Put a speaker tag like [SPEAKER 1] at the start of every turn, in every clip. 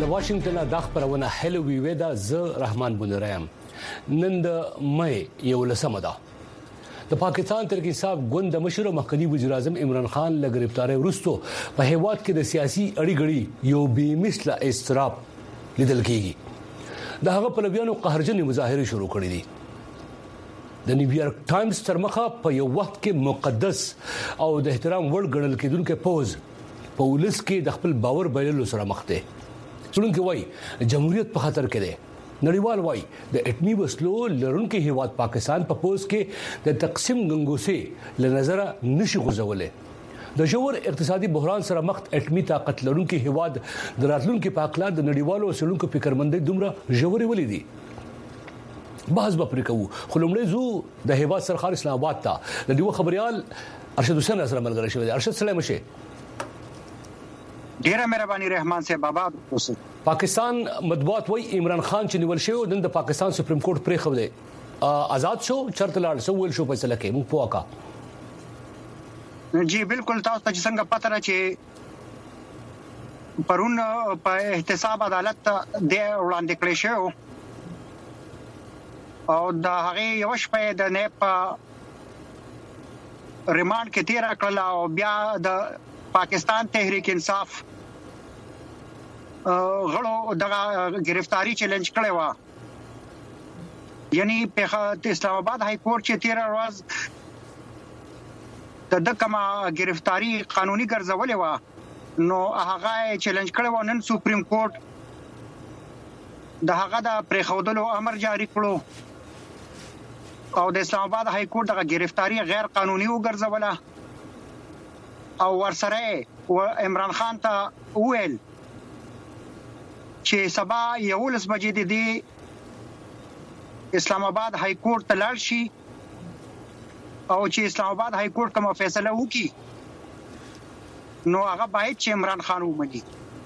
[SPEAKER 1] د واشنگټن د خبرونه هلو وی دا ز رحمان بنرایم نن د مې یو لسمه ده د پاکستان ترکی صاحب ګوند مشر مخکنی وزیر اعظم عمران خان له گرفتاری وروسته په هیواد کې د سیاسي اړیګړي یو بې مثله استراب لیدل کیږي د هغه پلویانو قهرجن مظاهره شروع کړې دي د نیویارک ټایمز تر مخه په یو وخت کې مقدس او د احترام وړ ګڼل کېدونکو پوز په ولس کې د خپل باور بایللو سره مخ دي څلونکو وای جمهوریت په خطر کې ده نړیوال وای د اټمی وسلو لرونکو هیواد پاکستان په پوز کې د تقسیم غنګوسي له نظر نشي غوځولې د جوړ اقتصادي بحران سره مخ اټمی طاقت لرونکو هیواد د راتلونکو په اقلاد د نړیوالو وسلونکو فکرمندۍ دومره جوړې ولې دي بحث به پرې کوو خو لومړی زو د هیواد سرخار اسلام آباد ته د دیو خبريال ارشد حسین سره ملګری شوی دی ارشد سلام شه
[SPEAKER 2] ډیره مهرباني رحمان صاحب بابا
[SPEAKER 1] پاکستان مطبوعات وای عمران خان چې نیول شوی د پاکستان سپریم کورټ پرې خو دی آزاد شو چرته لاړ سو ول شو فیصله کوي موږ پوکا
[SPEAKER 2] جی بالکل تاسو ته څنګه پته را چې پرون په احتساب عدالت د وړاندې کړی شو او د هغه یو شپه د نه په ریماند کې تیر کړل او بیا د پاکستان تحریک انصاف غړو دغه گرفتاری چیلنج کړي وا یعنی په اسلام آباد های کورټ چې 13 ورځ د کما گرفتاری قانوني ګرځولې وا نو هغه چیلنج کړي و نن سپریم کورټ د هغه د پریخودلو امر جاری کړو او د اسلام آباد های کورټ دغه گرفتاری غیر قانوني وګرځوله او ورسره عمران خان ته ویل چې سبا 11 بجې د اسلام آباد های کورټ ته لاړ شي او چې اسلام آباد های کورټ کوم فیصله وکړي نو هغه باید چې عمران خان ومني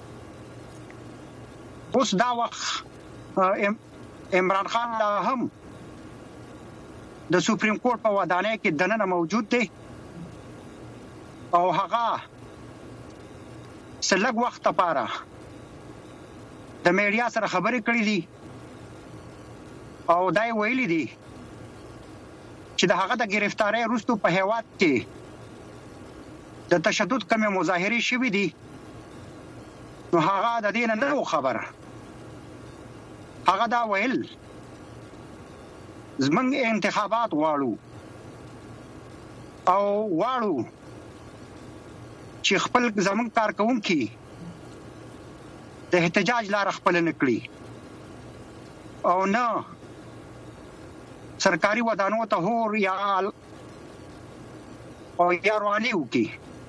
[SPEAKER 2] اوس دا وخت عمران خان لا هم د سپریم کورټ په ودانۍ کې دننه موجود دی او هغه سلګ وخت لپاره د میډیا سره خبرې کړې دي او دای ویلي دي چې د هغه د گرفتاری وروسته په هیواد کې د تشدد کمې مظاهرې شوې دي نو هغه د دې نه خبره هغه دا ویل زمنګ انتخابات غواړو او غواړو چې خپل زمنګ کارکونکو د احتجاج لار خپل نکړي او نه سرکاري ودانو ته هور یا او یا رواني وکي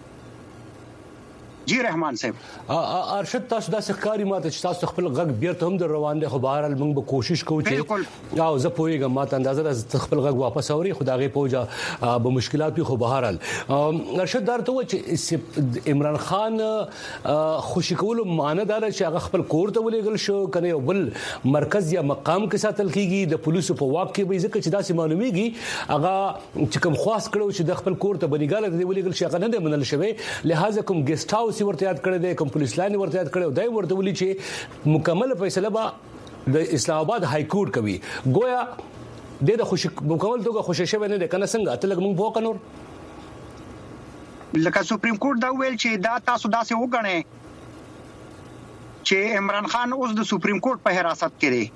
[SPEAKER 2] جی رحمان صاحب
[SPEAKER 1] ارشد تاسو د سرکاري ماته چې تاسو خپل غږ بیرته هم در روان دي خو بهر موږ به کوشش کوو چې او زه پوهیږم ماته اندازه د خپل غږ واپس اوري خدای پوجا به مشکلات په بهر ارشد درته و چې عمران خان خوشی کول معنی دار چې هغه خپل کور ته ولېګل شو کنه یو بل مرکز یا مقام کې ساتل کیږي د پولیسو په واک کې به ځکه چې داسې معلومیږي هغه چې کوم خاص کړو چې د خپل کور ته بنګاله دی ولېګل شي هغه نه منل شوی لہذا کوم ګیسټ هاوس ورته یاد کړی دی کوم پولیس لاین ورته یاد کړی دی ورته ولي چې مکمل فیصله به د اسلام آباد های کورټ کوي گویا د خوشی مکمل توګه خوشی شوی نه کنه څنګه ته لګ مونږ وو کنور
[SPEAKER 2] لکه سپریم کورټ دا ویل چې دا تاسو داسې وګڼئ چې عمران خان اوس د سپریم کورټ په حراست کې دی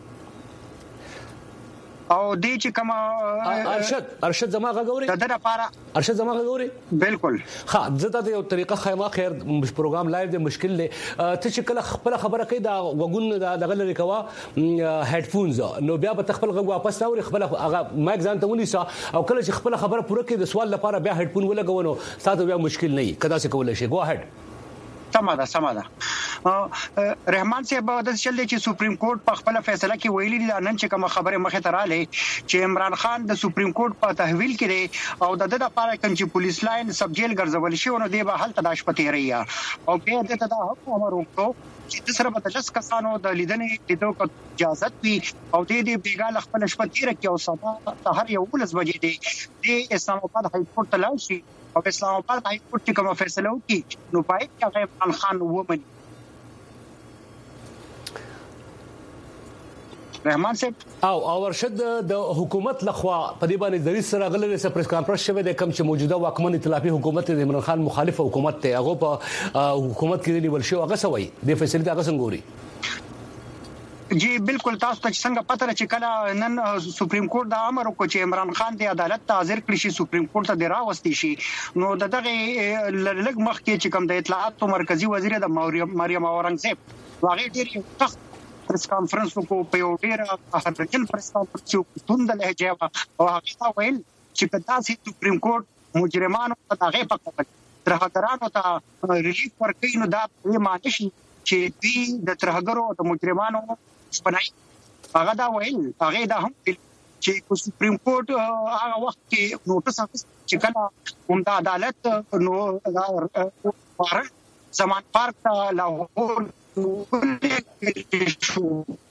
[SPEAKER 2] او دې چې کوم ارشد زما غوړي د دې لپاره
[SPEAKER 1] ارشد زما غوړي
[SPEAKER 2] بالکل
[SPEAKER 1] ها زته یو طریقه خیمه خیر پروګرام لایو د مشکل له ته چې کله خپل خبره کوي دا وګون دغه لري کوا هډفونز نو بیا به خپل غو واپس راوړي خپل هغه مایک ځان ته ونیسا او کله چې خپل خبره پوره کړي د سوال لپاره بیا هډفون ولګونو ساته بیا مشکل نه کدا څه کولای شي گو هډ
[SPEAKER 2] سماده رحمان صاحب د چل چې سپریم کورټ په خپل فیصله کې ویلي دي نن چې کوم خبره مخه تراله چې عمران خان د سپریم کورټ په تحویل کړي او د دې لپاره چې پولیس لاین سب جیل ګرځول شي نو دی به حل تداش پتی رہیا او په دې ته دا امر وکړو چې د سره په 10 کسانو د لیدنې لیدو کو اجازه وي او دې بیګال خپل شپه تیر کې او سبا هر یو 11 بجې دی د اسلام آباد های کورټ ته لاړ شي او اسلام آباد های کورټ کوم فیصله وکړي نو پای کې عمران خان ومني رحمان صاحب
[SPEAKER 1] او ارشد د حکومت لخوا په دې باندې د سره غلې سره پریس کانفرنس شوه د کم چې موجوده واکمن ائتلافي حکومت د عمران خان مخالف حکومت ته هغه په حکومت کې نیول شو هغه سوي د فیصله هغه څنګه ګوري
[SPEAKER 2] جی بالکل تاسو ته څنګه پته را چې کله نن سپریم کورټ د امر وکړ چې عمران خان د عدالت ته حاضر کړي شي سپریم کورټ ته راوستي شي نو دغه لږ مخ کې چې کوم د اطلاعات مرکزی وزیر د مریم اورنګزیب هغه ډیر سخت پریس کانفرنس کو په یو ډیر هرجن پریس کانفرنس یو توند لهجه او هغه ویل چې کدا سي سپریم کورټ مجرمانو ته هغه پکړ ترهګرانو ته ریلیف ورکړي نو دا به معنی شي چې دوی د ترهګرو او د مجرمانو بنای هغه دا ویل هغه دا هم چې سپریم کورټ هغه وخت کې نوټس چې کله هم د عدالت نو زمان پارک ته لاهور شو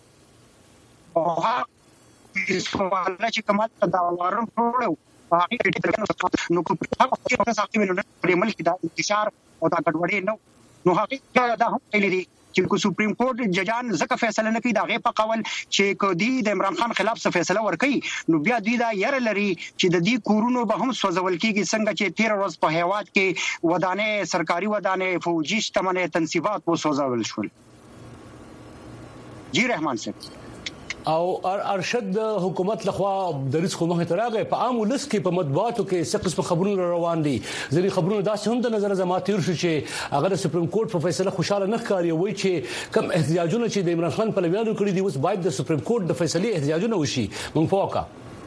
[SPEAKER 2] هغه سوال چې کومه دا وارن ټوړو هغه نو کو په هغه کې تاسو کې نو په ملک دا انتشار او دا ګډوډي نو هغه دا هم تللی چې سپریم کورټ ججان زکه فیصله نه کوي دا غي په قول چې کدي د عمران خان خلاف څه فیصله ورکړي نو بیا دوی دا ير لري چې د دې کورونو به هم سوځول کیږي څنګه چې 13 ورځ په هیواد کې ودانې سرکاري ودانې فوجي شتمنه تنصیبات و سوځول شول جی رحمان صاحب
[SPEAKER 1] او ارشد حکومت لخوا د رزق مخه تراغه په عام ولس کې په مطبوعاتو کې څه قسم خبرونه روان دي ځینې خبرونه داسې هم د نظر زماتیر شو چې هغه د سپریم کورټ په فیصله خوشاله نه ښکاري وای چې کم احتجاجونه چې د عمران خان په لویانو کړی دي اوس باید د سپریم کورټ د فیصله احتجاجونه وشي مونږ فوکا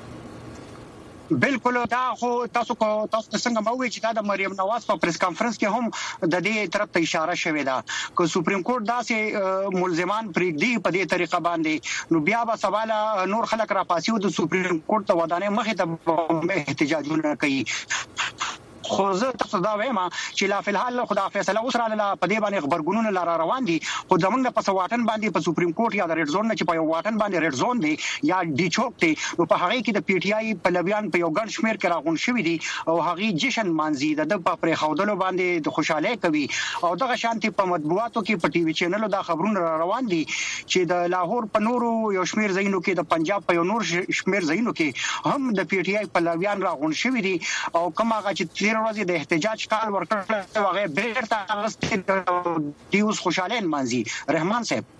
[SPEAKER 2] بالکل دا خو تاسو څنګه مو وی چې دا د مریم نواز په پریس کانفرنس کې هم د دې طرف ته اشاره شوې ده چې سپریم کورټ داسې ملزمان پرېږدي په دې طریقه باندې نو بیا به سوال نور خلک را پاسیو د سپریم کورټ ته ودانې مخې ته احتجاجونه کوي خو زه تاسو دا وایم چې لا فلحال خدا فیصله اوس را لاله په دې باندې خبرګونونه لاره روان دي خو زمونږ په سواټن باندې په سپریم کورټ یا د ریډ زون نه چې په یو واټن باندې ریډ زون دی یا ډي چوک دی نو په هغه کې د پی ټی آی په لویان په یو ګڼ شمیر کې راغون شوی دي او هغه جشن مانځي د په خودلو باندې د خوشاله کوي او دغه شانتي په مطبوعاتو کې په ټي وي چینلو دا خبرونه روان دي چې د لاهور په نورو یو شمیر ځایونو کې د پنجاب په یو نور شمیر ځایونو کې هم د پی ټی آی په لویان راغون شوی دي او کوم هغه چې ورځې د احتجاج کال ورکړل هغه بیرته غوښتل دیوس خوشاله مانځي رحمان صاحب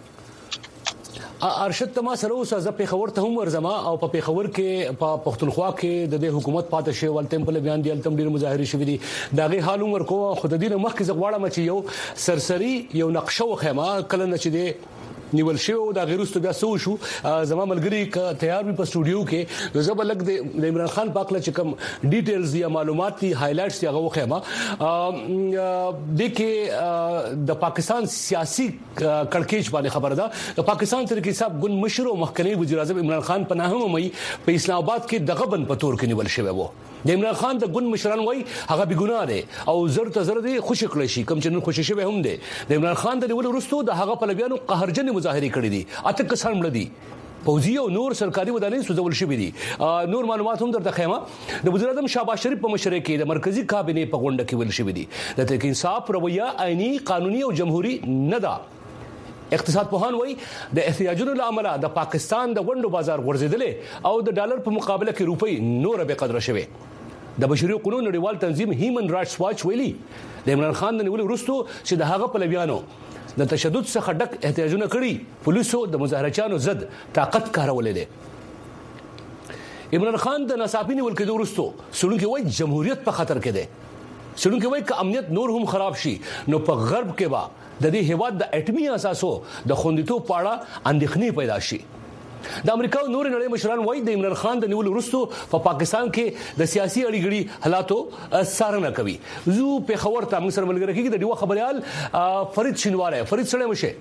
[SPEAKER 1] ارشد تما سره اوس ز په خبر ته هم ورزما او په خبر کې په پښتونخوا کې د حکومت پاتې شي ولتم په بیان دی التم ډیر مظاهره شوې دي داغه حال عمر کو خود دینه مخ کې زغواړه مچ یو سرسری یو نقشه وخما کله نه چې دی نیول شو دا غیرستو بیا سو شو زما ملګری ک تیار په سټوډیو کې زب لګ د عمران خان پاکله چې کوم ډیټیلز یا معلومات دي هایلایټس دی هغه وخما د کې د پاکستان سیاسي کړکېچ باندې خبره ده د پاکستان ترکی صاحب ګون مشر او مخکنی وزیر اعظم عمران خان په نامه مې په اسلام آباد کې دغه بن په تور کې نیول شوی وو د عمران خان د ګون مشران وای هغه بګوناه دي او زر ته زر دي خوشی کړی شي کوم چې نن خوشی شوی هم دي د عمران خان د نیول وروسته د هغه په لبيانو قهرجن مظاهره کړې دي اته کسان مړ دي فوجي او نور سرکاري ودانې سوځول شوې دي نور معلومات هم درته خیمه د وزیر اعظم شهباز شریف په مشرۍ کې د مرکزی کابینه په غونډه کې ویل شوې دي د تحقیق انصاف رویه عیني قانوني او جمهوریت نه ده اقتصاد پوهان وایي د احتیاجونو لامل د پاکستان د غونډو بازار غورځیدل او د ډالر په مقابله کې روپۍ نور به قدر شوي د بشري حقوقو نړیوال تنظیم هیومن رائټس واچ ویلي د عمران خان د نیولو وروسته چې د هغه په لبيانو د تشدد څخه ډک احتجاجونه کړي پولیسو د مظاهرچیانو ضد طاقت کارولې دي عمران خان د ناصافي نیول کېدو وروسته سړونکو وایي جمهوریت په خطر کې ده سړونکو وایي ک امنیت نور هم خراب شي نو په غرب کې با د دې هیواد د اټمي اساسو د خوندیتوب پاړه اندېښنې پیدا شي د امریکا او نور نړۍ مشران وایي د عمران خان د نیول وروسته په پاکستان کې د سیاسي اړیګړي حالاتو څارنه کوي زو په خبر ته موږ سره ملګری کېږي د ډیو خبريال فرید شینواره فرید سره مشه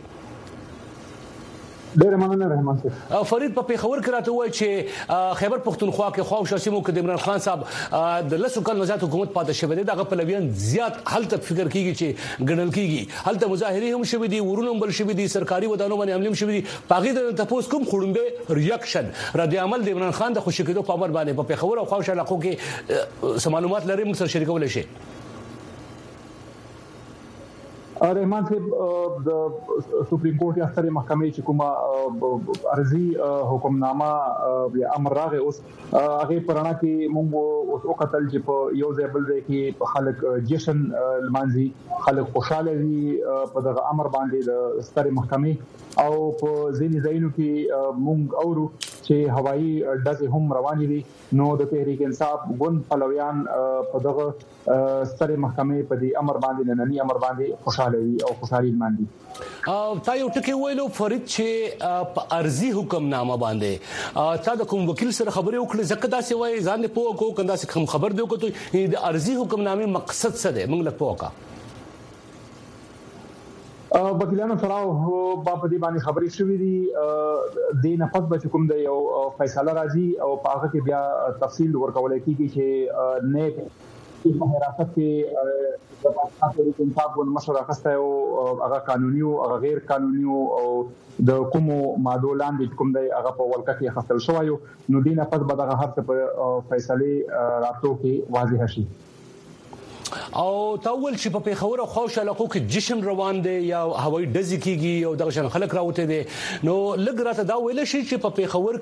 [SPEAKER 3] ډېر مننه رحمان صاحب
[SPEAKER 1] فرید په خبر کراته وای چې خیبر پختونخوا کې خواو شاسمو کې د عمران خان صاحب د لسو کال نزات حکومت پاتې شوی دی دغه پلویان زیات حل تک فکر کیږي چې ګڼل کیږي حل ته مظاهره هم شوی دي ورونو بل شوی دي سرکاري ودانو باندې عمل شوی دي پاغي د تاسو کوم خړومبه ریاکشن رد عمل د عمران خان د خوشی کېدو په امر باندې په خبر او خواو شاله کې معلومات لري موږ سره شریکول شي
[SPEAKER 3] رحمان صاحب د سپریم کورټ یا سترې محکمې چې کومه ارزي حکمنامه یا امر راغی اوس هغه پرانا کې موږ اوس وکتل چې په یو ځای بل ځای کې خلک جشن لمانځي خلک خوشاله دي په دغه امر باندې د سترې محکمې او په ځینې ځایونو کې موږ اورو چې هوایي ډزې هم روانې دي نو د تحریک انصاف ګوند پلویان په دغه سترې محکمې په دې امر باندې نننی امر باندې خوشاله او خوشالي ماندي
[SPEAKER 1] تا یو ټکی ویلو فرید چې په ارزي حکمنامه باندې تا د کوم وکیل سره خبرې وکړې زکه دا سی وای ځان په کو کنده کوم خبر دی وکړو د ارزي حکمنامه مقصد څه دی موږ له پوکا
[SPEAKER 3] وکیلانو سره په دې باندې خبرې شوې دي د نفس بچ کوم د یو فیصله راځي او په هغه کې بیا تفصیل ورکول کیږي چې نه په حراست کې د پاکستان تحریک انصاف ګوند مشوره اخیسته او هغه قانوني او هغه غیر قانوني او د کومو ماده لاندې کوم دی هغه په ولکه کې اخیستل شوی نو دینه پس به دغه هر څه په فیصله راتلو کې واضح شي
[SPEAKER 1] او تاول چې په پیښور او خوشاله علاقو کې جشن روان دي یا هوایي ډزې کیږي او دغه شان خلک راوته دي نو لګ راته دا ویل شي چې په پیښور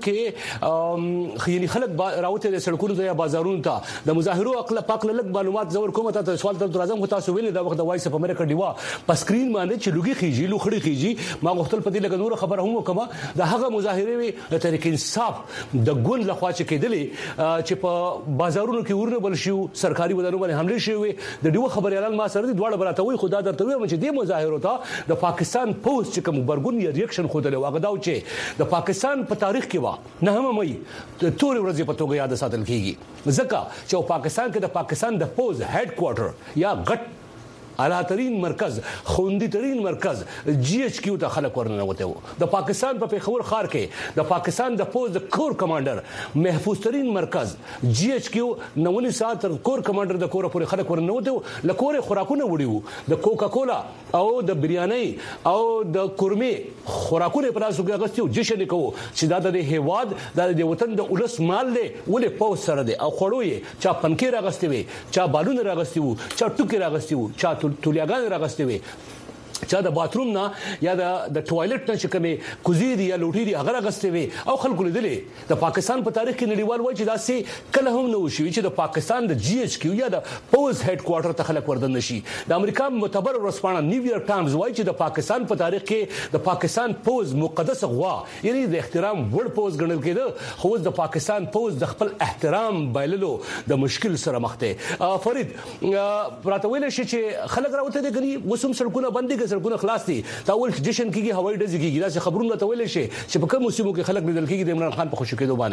[SPEAKER 1] کې خېنی خلک راوته دي سړکونو ته یا بازارونو ته د مظاهرو عقل پاکله لګ معلومات زور کوم ته سوال تر راځم خو تاسو ویل دا وخت د وایس په امریکا دیوا په سکرین باندې چې لوګي خيږي لوخړي خيږي ما غوښتل په دې لګ نور خبر هم وکما د هغه مظاهره وي د تحریک انصاف د ګوند لخوا چې کېدلې چې په بازارونو کې ورنه بل شو سرکاري ودانو باندې حمله شوی د دیو خبر اعلان ما سره دواړه براتوي خدا درته وي چې د مظاهرو ته د پاکستان پوسټ چې کوم برګون یا ریاکشن خوده واغ داو چې د پاکستان په تاریخ کې وا نه هم مې تور ورځې په توګه یاد ساتل کیږي ځکه چې پاکستان کې د پاکستان د پوز هډ کوارټر یا غټ اعلی ترين مرکز خوندي ترين مرکز جی ایچ کیو ته خلک ورننه وته د پاکستان په پیښور ښار کې د پاکستان د پوز د کور کمانډر محفوظ ترين مرکز جی ایچ کیو 90 ساعت تر کور کمانډر د کور پورې خلک ورننه وته لکور خوراکونه وړيو د کوکا کولا او د بریاني او د کورمه خوراکونه پر اساس غوښتي جشن کوو چې دا د هیواد د وطن د اولس مال له ولې پوز سره دي او خړوي چا پنکې راغستي وي چا بالون راغستي وو چا ټوکې راغستي وو چا تولیاګان راغستې وي چا د باتروم نه یا د ټوایلټ نه چې کومه کوزيري یا لوټي دي هغه راغستې وي او خلکو لیدلې د پاکستان په تاریخ کې نړیوال وایي چې دا سي کله هم نه وشي چې د پاکستان د جی ایچ کیو یا د پوز هډ کوارټر ته خلک وردن نشي د امریکا معتبر ورسپانه نیویارک ټایمز وایي چې د پاکستان په تاریخ کې د پاکستان پوز مقدس غوا یعنی د احترام وړ پوز ګڼل کېده خو د پاکستان پوز د خپل احترام بایللو د مشکل سره مخ ته فرید راته ویل شي چې خلک راوته دي غني وسوم سړکونه بندي سړکونه خلاص دي تاول جشن کیږي هوایي ډزې کیږي دا څه خبرونه ته ویل شي چې په کوم موسمو کې خلک لیدل کیږي د عمران خان په خوشو کېدو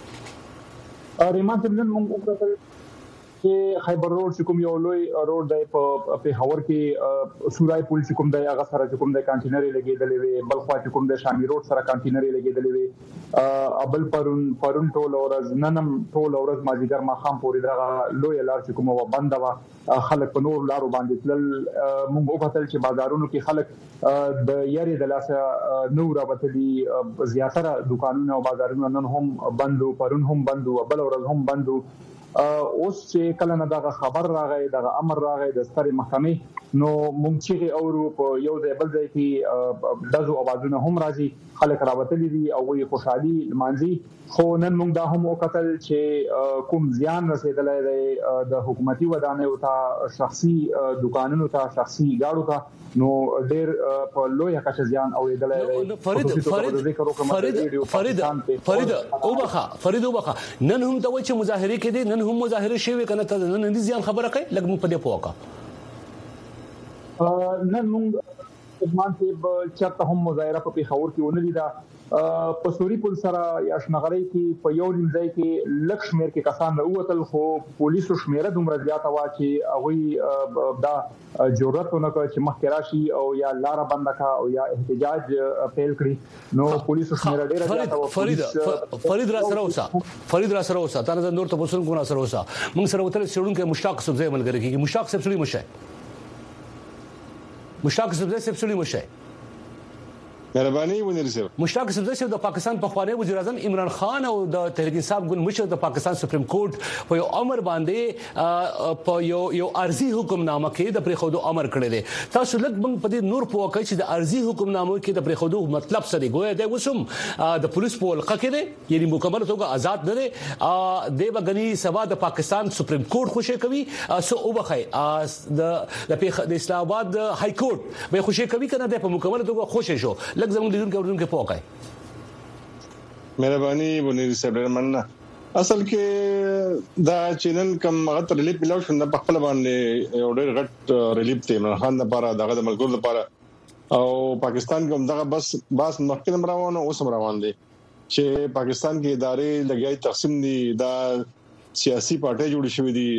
[SPEAKER 1] باندې
[SPEAKER 3] ریمان تمنن موږ وکړل چې خیبر روډ چې کوم یو لوی روډ دی په پیښور کې سورای پل چې کوم دی هغه سره چې کوم دی کانټینري لګیدلې وي بل خوا چې کوم دی شامي روډ سره کانټینري لګیدلې وي ابل پرون ټول ورځ ننم ټول ورځ ماجیګر ما خام پورې دا لوی لار چې کومه بنده وا خلک په نور لارو باندې تل موږ وکړل چې بازارونو کې خلک د یاري د لاسه نور وبتلي زیاتره دکانونه او بازارونه نن هم بندو پرون هم بندو بل ورځ هم بندو اوس چې کله نه دا خبر راغی دا امر راغی د سترې محکمې نو مونږ چې اورو په یو ځای بل ځای کې دغه اوازونه هم راځي خلک راوتلي دي او وی خوشحالي مانځي خو نن موږ دا هم وکړل چې کوم زیان رسیدلای دی د حکومتي ودانیو ته شخصي دکانونو ته شخصي گاډو ته نو ډېر په لوی کچه زیان اوریدلای دی
[SPEAKER 1] فرید وبخه نن هم د وچه مظاهره کې دي نن هم مظاهره شوی کنه ته نن دي زیان خبره کوي لګ مو په دې پوکا
[SPEAKER 3] نن موږ ادمان چې چرته هم مظاهره په پیښور کې ونلی دا په سوري پل سره یا شنغړی کې په یو ځای کې لک شمیر کې کسان راوتل خو پولیسو شمیره دومره زیاته وا چې هغه دا جرأت نه کوي چې مخکې راشي او یا لار بند کا او یا احتجاج پیل کړي نو پولیسو شمیره ډیره زیاته وا
[SPEAKER 1] فرید را سره اوسه تا نه نور ته پوسون کو نه سره اوسه موږ سره وتل سړون کې مشتاق سبزی ملګری کې مشتاق سبزی مشه مشتاق سبزی مشه
[SPEAKER 4] مهرباني ونیر صاحب
[SPEAKER 1] مشتاق صاحب د پاکستان په خواني وزیر اعظم عمران خان او د تحریک انصاف ګوند مشر د پاکستان سپریم کورټ په یو امر باندې په یو ارزي حکمنامه کې د پریخودو امر کړی دی تاسو لږ موږ په دې نور په واقع چې د ارزي حکمنامه کې د پریخودو مطلب څه دی ګویا دی وسم د پولیس په ولقه کې دی یعنی مکمل توګه آزاد نه دی د بغنی سبا د پاکستان سپریم کورټ خوشی کوي سو او بخای د اسلام آباد های کورټ به خوشی کوي کنه د په مکمل توګه خوشی شو لکه زموږ لیدونکو ورونکو په واقع
[SPEAKER 4] مهرباني ونیر صاحب مننه اصل کې دا چینل کوم غټ ریلیف ملو شنه په خپل باندې یو ډېر غټ ریلیف ته عمران خان لپاره دغه د ملګرو لپاره او پاکستان کوم دغه بس مخکې روانه اوس روان دي چې پاکستان کې ادارې لګیای تقسیم دي دا سیاسي پارټي جوړ شوې دي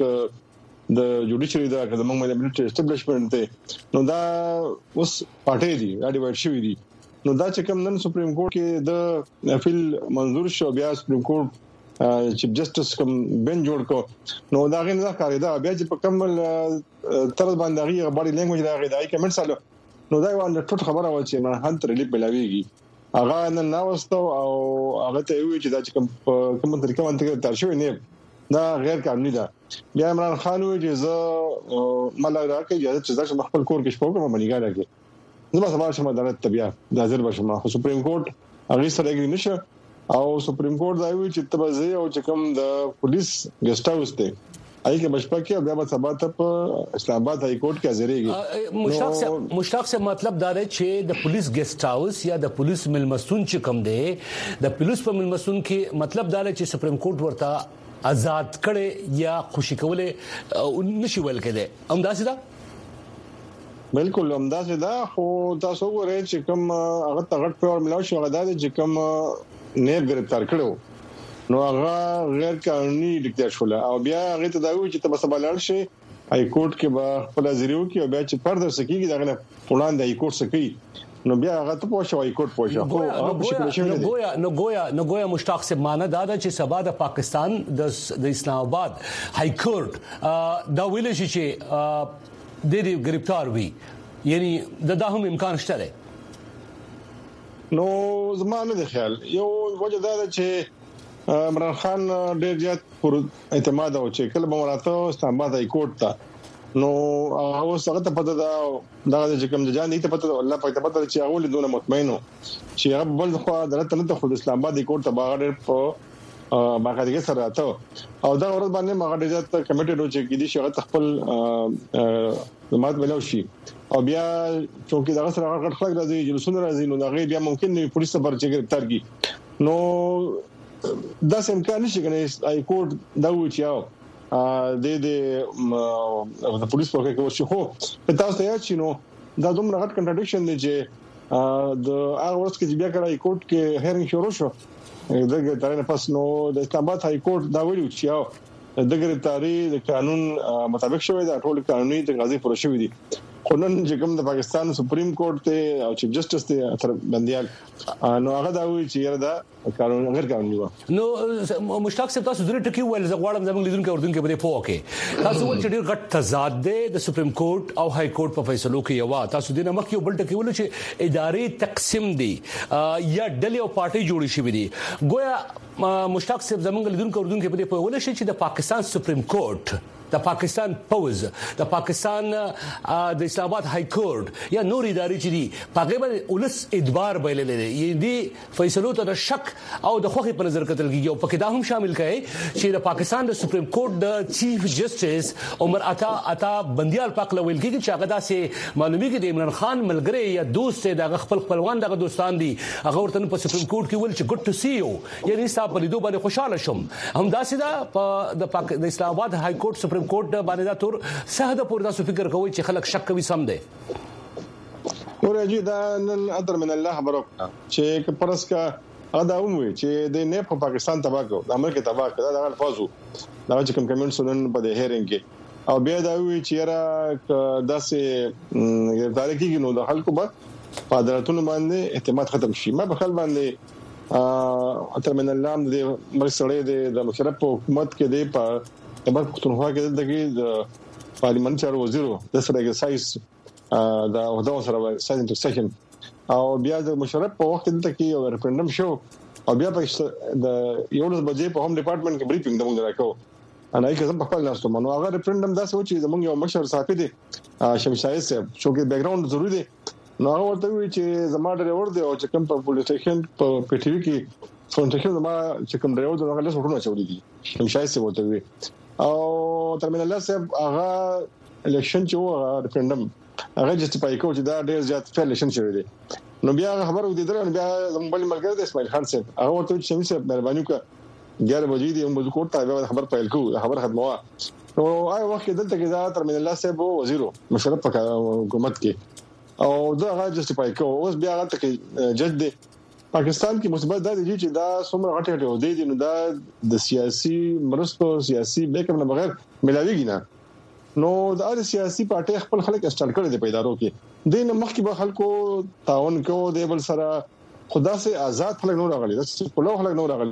[SPEAKER 4] د جوډیشري دا د موږ ملي اسټابلیشمنت ته نو دا اوس پټې دي دا ډیوایډ شوې دي نو دا چې کوم نن سپریم کورټ کې د اپیل منظور شو بیا سپریم کورټ چیف جسټس کوم بنچ جوړ کو نو دا غي نه کاری دا بیا چې په کمل تر باندې غي باډي لینګویج دا غي دای کمنټ سره نو دا یو ټوټ خبره و چې ما هانت ریلیف بلاویږي هغه نن ناوستو او هغه ته وی چې دا چې کوم طریقه باندې تر شوی نه دا غیر قانوني ده بیا عمران خان وی چې زه مله راکې اجازه چې زه خپل کور کې شپږ کوم باندې راکې نو ما سبا شمه عدالت طبيعه د حاضر بشم سپریم کورټ هغه سره اګری نشه او سپریم کورټ دا وی چې تبزه او چې کوم د پولیس ګسټ هاوس ته اې کې بشپا کې بیا به سبا ته په اسلام آباد های کورټ کې حاضرېږي
[SPEAKER 1] مشتاق سے مطلب دا دی چې د پولیس ګسټ هاوس یا د پولیس ملمسون چې کوم دی د پولیس په ملمسون کې مطلب دا دی چې سپریم کورټ ورته آزاد کړي یا خوشی کوله نشي ول کېده همداسې دا
[SPEAKER 4] بالکل همداسې دا خو تاسو وګورئ چې کوم هغه تغټ په اور ملاو شو غدا چې کوم نه گرفتار کړو نو هغه غیر قانوني ډیکټر شول او بیا هغه ته دا وی چې تاسو بلل شي های کورټ کې به خپل ازریو کې بیا چې پردر سکیږي دا غنه پلان د های کورټ سکی نو بیا هغه ته پوښتنه وای کوټ پوښتنه
[SPEAKER 1] نو گویا مشتاق سے معنا دا چې سبا د پاکستان د اسلام آباد های کورټ دا ویل شي چې د دې گرفتار وي یعنی دا هم امکان شته
[SPEAKER 4] نو زمانه د خیال یو وجه دا چې عمران خان ډېر زیات پر اعتماد او چې کله مراته اسلام آباد های کورټ ته نو هغه څنګه ته پته دا چې کوم ځان دې ته پته الله پاک ته پته چې هغه له دونه مطمئنو چې هغه بل خو درته نه خو اسلام آباد کورټ ته باغ په باقاعده سره راته او دا ورځ باندې ما ډېر ځات کمیټه رو چې کېدي شغه خپل جماعت ملو شي او بیا چې دا سره غټ خلک راځي جلسونه راځي نو دا غي بیا ممکن نه پولیس پر چې گرفتار کی نو دا امکان نشي کنه ای کورټ دا و چې د پولیس په کې ورشي خو تاسو ته چې نو دا دومره غټ کنټراډیکشن دی چې د هغه ورځ کې بیا کړای کورټ کې هیرینګ شروع شو دغه ترنه پس نو د اسلام آباد های کورټ دا ویلو چې د ګرفتاری د قانون مطابق شوی دا ټول قانوني تقاضې پوره شوې دي خو نن چې کوم د پاکستان سپریم کورټ ته او چیف جسټس ته تر بنديال نو هغه دا وی چې یره دا قانون غیر قانوني و
[SPEAKER 1] نو مشتاق صاحب تاسو درې ټکی ول زغواړم زموږ لیدونکو اردن کې بده پوکه تاسو ول چې ډیر غټ تضاد دی د سپریم کورټ او های کورټ په فیصلو کې یو تاسو د نمک یو بل ټکی ول چې ادارې تقسیم دي یا ډلې او پارټي جوړې شوې دي گویا مشتاق صاحب زموږ لیدونکو اردن کې بده پوول شي چې د پاکستان سپریم کورټ د پاکستان پوز د پاکستان د اسلام آباد های کورټ یا نور ادارې چې دي په غیبه ولس ادبار بایللې دي یی دي فیصلو ته د شک او د خوخي په نظر کتل کیږي او پکې دا هم شامل کړي چې د پاکستان د سپریم کورټ د چیف جسټس عمر عطا بنديال پاک لویل کیږي چې هغه داسې معلومي کې د عمران خان ملګری یا دوست د خپلوان دغه دوستان دي هغه ورته په سپریم کورټ کې ول چې ګډ ټو سی یو یعنی تاسو په لیدو باندې خوشاله شوم هم داسې دا د اسلام آباد های کورټ سپریم کورټ باندې دا تور سهده پور تاسو فکر کوئ چې خلک شک کوي سم دی
[SPEAKER 4] ورجی دا نن ادر من الله برک چې پرس کا ادا وموي چې د نه په پاکستان تباکو د امریکا تباکو دا الفاظو دا چې کوم کمنټ سنن په د هیرینګ کې او بیا دا وی چې را داسې تاریخي نو د خلکو په قدرتونو باندې اعتماد ختم شي ما په خل باندې اتر من الله د مرسړې د مشرف حکومت کې دی په تبارک پښتونخوا کې د پارلیمنت چارو وزیرو د سره ایکسایز دا ودا سره ساينس انټرسیکشن او بیا د مشرف په وخت کې یو ریفرندم شو او بیا په د یو ورځ بجې په هم ډپارټمنټ کې بریفینګ د موږ راکو انا یې کوم په خپل لاس ته منو هغه ریفرندم دا څه و چې زموږ یو مشر صاحب دي شمشای صاحب چې بیک ګراوند ضروری دي نو هغه ورته وی چې زما ډرایور دی او چې کوم په پولیس سټیشن په ټي وي کې فونټیشن زما چې کوم ډرایور دی هغه له څه چولې دي شمشای صاحب ورته وی او ترمینل صاحب هغه الیکشن چې و ریفرندم هغه جسټیفای کوي چې دا ډیر زیات فیل الیکشن شوی دی نو بیا خبر ودیدل بیا زموږ بل ملګری د اسماعیل خان صاحب هغه ورته چې شمشای صاحب مهرباني وکړه 11 بجې دی موږ کوټ ته خبر پیل کوو خبر ختمه نو هغه وخت دلته کې دا ترمن الله صاحب وزیر مشرف حکومت کې او دا هغه جسټیفای کوي اوس بیا هغه ته جج دی پاکستان کې مثبت دا دی چې دا څومره غټه ودی دي نو دا د سیاسي مرستو سیاسي بیک نه بغیر ملاویږي نه نو دا د سیاسي پارټي خپل خلک استعمال کړي دي پیدارو کې دین مخکې به خلکو تعاون کوو د بل سره خدا سي آزاد خلک نور راغلي دا څه په خلک نور راغلي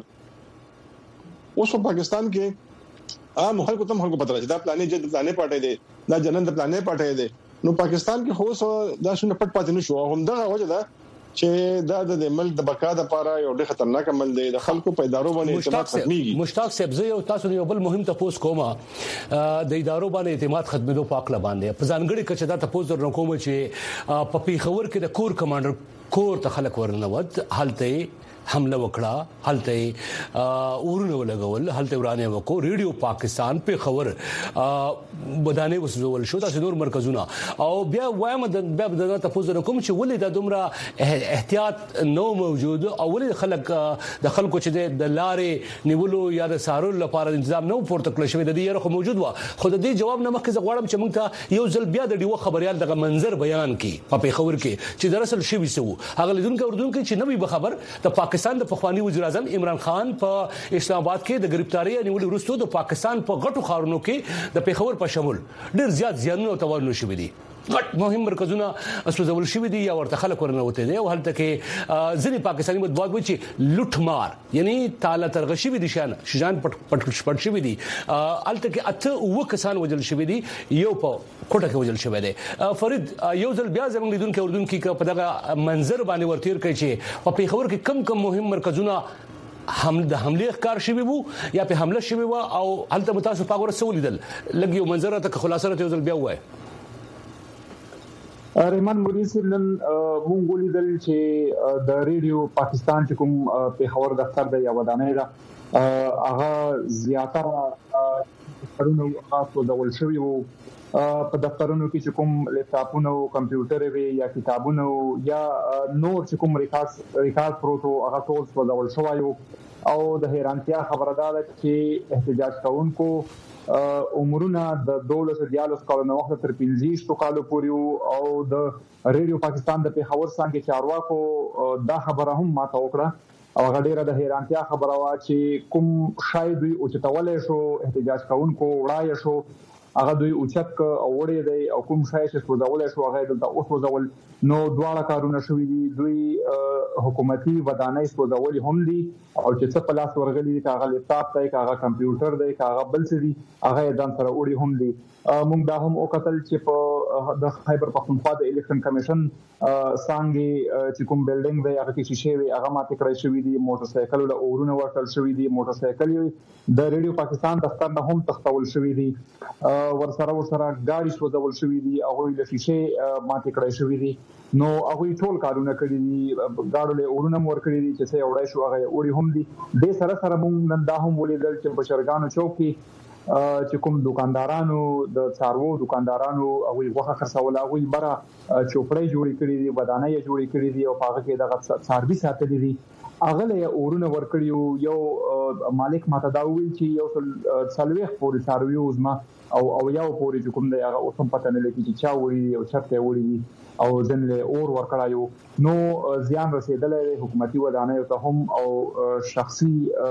[SPEAKER 4] اوس په پاکستان کې عام خلکو ته خلکو پته راځي دا پلانې چې پلانې پټه دي دا جنن د پلانې پټه دي نو پاکستان کې خو دا شنه پټ پاتې نشو هم دا وجه ده چې دا د ملک د بقا لپاره یو ډېر خطرناک عمل دی د خلکو په ادارو باندې اعتماد ختميږي
[SPEAKER 1] مشتاق صاحب زه یو تاسو یو بل مهم تاسو کومه د ادارو باندې اعتماد ختمېدو په اړه باندې په ځانګړي کچه دا تاسو در کوم چې په پیښور کې د کور کمانډر کور ته خلک ورنوت حالته حمله وکړه حالته اورونه ولګول حالته ورانه وکړو ریډیو پاکستان په خبر بدانه وسول شو تاسو نور مرکزونه او بیا وایم د بیا د تاسو کوم چې ولې د دومره احتیاط نو موجود او ولې خلک د خلکو چې د لارې نیولو یا د سارول لپاره تنظیم نو پورته کړل شوی د دې یره موجود و خو د دې جواب نه مخکې غواړم چې موږ ته یو ځل بیا د ډیو خبريال دغه منظر بیان کړي په خبر کې چې دراصل شی وسو هغه لیدونکو اردوونکو چې نوې خبر د پاکستان د پخوانی وزیر اعظم عمران خان په اسلام آباد کې د گرفتاری نیولې وروسته د پاکستان په غټو خارونو کې د پیښور په شمول ډېر زیات زیانونه توانونه شوې دي غټ مهم مرکزونه اسوځول شوې دي یا ورته خلک ورنوته دي او هلته کې ځینې پاکستاني مطبوعات وایي چې لوټمار یعنی تعالی ترغشي وي دي شجان پټ شوی دي الته کې اته و کسان وجل شوی دي یو په کوټه کې وجل شوی دی فرید یو ځل بیا زموږ لیدونکو اردوونکو په دغه منظر باندې ورتیر کوي چې په پیښور کې کم مهم مرکزونه حمله ښکار شوی وو یا په حمله شوی وو او هلته متاسف پاګور سولیدل لګي یو منظر ته خلاصه یو ځل بیا وای
[SPEAKER 3] رحمان مریض نن مونږ ولیدل چې د ریډیو پاکستان چې کوم په خبر دفتر د یو ودانۍ ده هغه زیاتره پرونو خاصو ډول شوی وو په دفترونو کې چې کوم لپټاپونه او کمپیوټر وي یا کتابونه یا نور چې کوم ریکارډ پروتو هغه ټول په ډول شوی او د حیرانتیا خبره ده چې احتجاج کوونکو عمرونه د 12 کالونو وخت تر 15 کالو پورې او د ریډیو پاکستان د پیښور څنګه چارواکو دا خبره هم ماته وکړه او غډیره د حیرانتیا خبره وا چې کوم شاید وي او چې تولې شو احتجاج کوونکو وړای شو هغه دوی اوچت او وړي دی او کوم شای چې سوځول شو هغه دلته اوس وځول نو دواړه کارونه شوې دي دوی حکومتي ودانۍ سوځول هم دي او چې څه په لاس ورغلي هغه لپټاپ دی هغه کمپیوټر دی هغه بل څه دي هغه ځان سره وړي هم دي موږ دا هم وکتل چې په د خیبر پختونخوا د الیکشن کمیشن څنګه چې کوم بلډینګ دی هغه کې شیشه وي هغه ماته کړی شوی دي موټر سایکل له اورونه ورکل شوی دي موټر سایکل د ریډیو پاکستان دفتر نه هم تختول شوی دي ورسره گاډي سوځول شوی دي هغه له شیشه ماته کړی شوی دي نو هغه ټول کارونه کړی دي گاډو له اورونه مور کړی دي چې څه وړای شو هغه وړي هم دي د سره موږ نن دا هم ولیدل چې په شرګانو چوک کې چې کوم دکاندارانو د څارو دکاندارانو او وغه خرڅول او بره چوپړې جوړې کړې دي ودانۍ جوړې کړې دي او هغه کې د څاروي ساتلې دي هغه له اورونه ورکړیو یو مالک ماته دا ویل چې یو څلويخ پورې څاروي وزما او یو پورې کوم دی هغه اوس هم پته نه لګي چې چا وړي او چرته وړي او ځنله اور ورکړایو نو زیان رسیدلې حکومتي ودانۍ ته هم او شخصي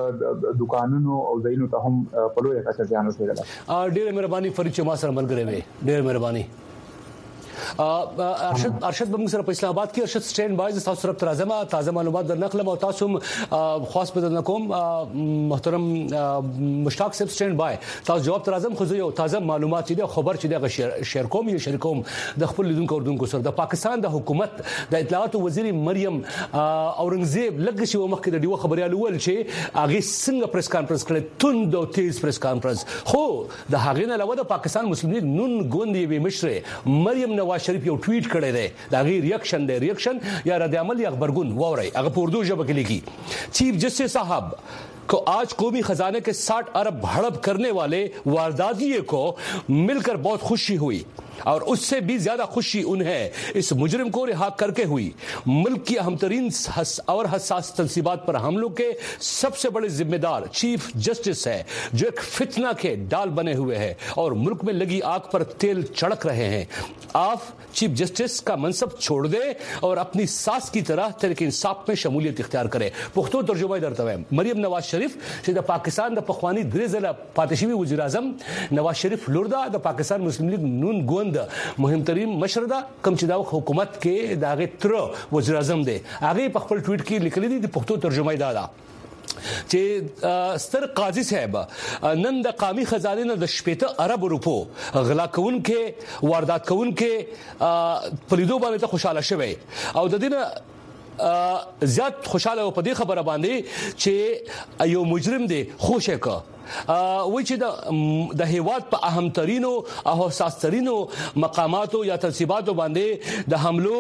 [SPEAKER 3] دکانونو او دینو ته هم په لوی کچه زیان رسیدل.
[SPEAKER 1] ډېر مهرباني فرید چې ما سره ملګری وي ډېر مهرباني ارشد بمنګ سره په اسلام آباد کې ارشد سټینډ بای تاسو سره ترازمه تازه معلومات درنقلم او تاسو خاص بدل نکوم محترم مشتاق صاحب سټینډ بای تاسو جواب ترازم خو یو تازه معلومات دي خبر چې د شیر کوم یا شریکوم د خپل لیدونکو اردوونکو سره د پاکستان د حکومت د اطلاعات وزیر مریم اورنګزیب لږ شی ومخکې د ډیو خبريال ول چې هغه څنګه پریس کانفرنس کړي توند او تیز پریس کانفرنس خو د هغې نه علاوه د پاکستان مسلم لیگ نون ګوندې وی مشر مریم نواز شریف یو ټویټ کړی دی دا غي ریاکشن یا رد عمل یا خبرګون ووري هغه په اردو ژبه کې لیکي چیف جسٹس صاحب को आज कौमी खजाने के 60 अरब हड़प करने वाले वारदातिये को मिलकर बहुत खुशी हुई और उससे भी ज्यादा खुशी उन्हें इस मुजरिम को रिहा करके हुई। मुल्क की अहम तरीन और हसास तंसीबात पर हमलों के सबसे बड़े जिम्मेदार चीफ जस्टिस है जो एक फितना के डाल बने हुए हैं और मुल्क में लगी आग पर तेल चढ़क रहे हैं। आप चीफ जस्टिस का मनसब छोड़ दे और अपनी सास की तरह तहरीक इंसाफ में शमूलियत इख्तियार करे। पुख्तो तर्जुमा दरतवे मरियम नवाज शरीफ چې د پاکستان د پخوانی درې ځله پاتشوي وزیر اعظم نواز شریف لوردا د پاکستان مسلم لیگ نون ګوند مهمترین مشر دا کم چې د حکومت کې داغه تر وزیر اعظم دی هغه په خپل ټویټ کې لیکلي دي د پښتو ترجمه دا چې ستر قاضي صاحب نن د قومي خزانه نه د 80 ارب روپو غلا کون کې واردات کون کې پلیدو باندې ته خوشاله شوی او د دینه زیات خوشاله په دې خبره باندې چې یو مجرم دی خوشې کا وای چې د هیواد په اهم ترينو او حساس ترينو مقاماتو یا تنصیباتو باندې د حملو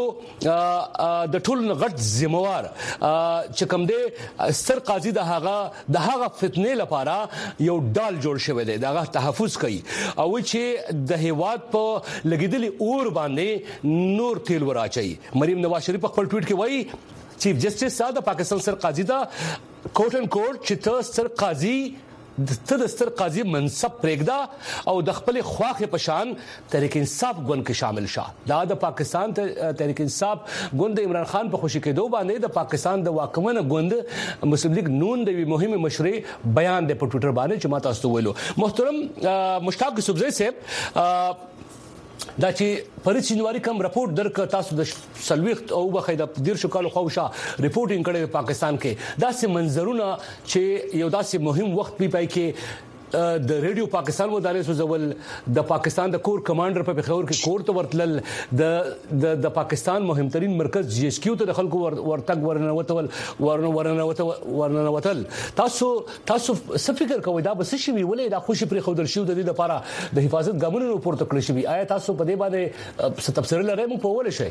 [SPEAKER 1] د ټول غټ ذمہوار چې کوم دی سر قاضي د هغه فتنې لپاره یو ډال جوړ شوی دی دغه تحفظ کوي او چې د هیواد په لګیدلې اور باندې نور تیل وراچي مریم نواز شریف خپل ټویټ کې وایي چیف جسټس صاحب د پاکستان سر قاضي دا کوټ ان کوټ چې ته سر قاضي د ستر قاضي منصب پرېږدا او د خپل خواخې پشان تحریک انصاف ګوند کې شامل شه دا د پاکستان تحریک انصاف ګوند عمران خان په خوشی کې دوه باندې د پاکستان د واکمن ګوند مسلم لیگ نون د مهمه مشرې بیان د په ټویټر باندې چې ما تاسو ویلو محترم مشتاق صوبزی صاحب دا چې پریس جنوري کوم راپورټ درک تاسو د سلويخت او بخیده دیر شو کال خوښه ریپورټینګ کړي په پاکستان کې داسې منظرونه چې یو داسې مهم وخت پای کې د ریډیو پاکستان مدارس زول د پاکستان د کور کمانډر په خبر کې کور ته ورتل د پاکستان مهمترین مرکز جی اس کیو ته د خلکو ورتګ ورنوتل تاسو څه فکر کوئ دا بس شي ولې دا خوشي پر خودل شو د دې لپاره د حفاظت ګامونو پورته کړی شي آیا تاسو په دې باندې څه تفسیر لرئ مو په ول شي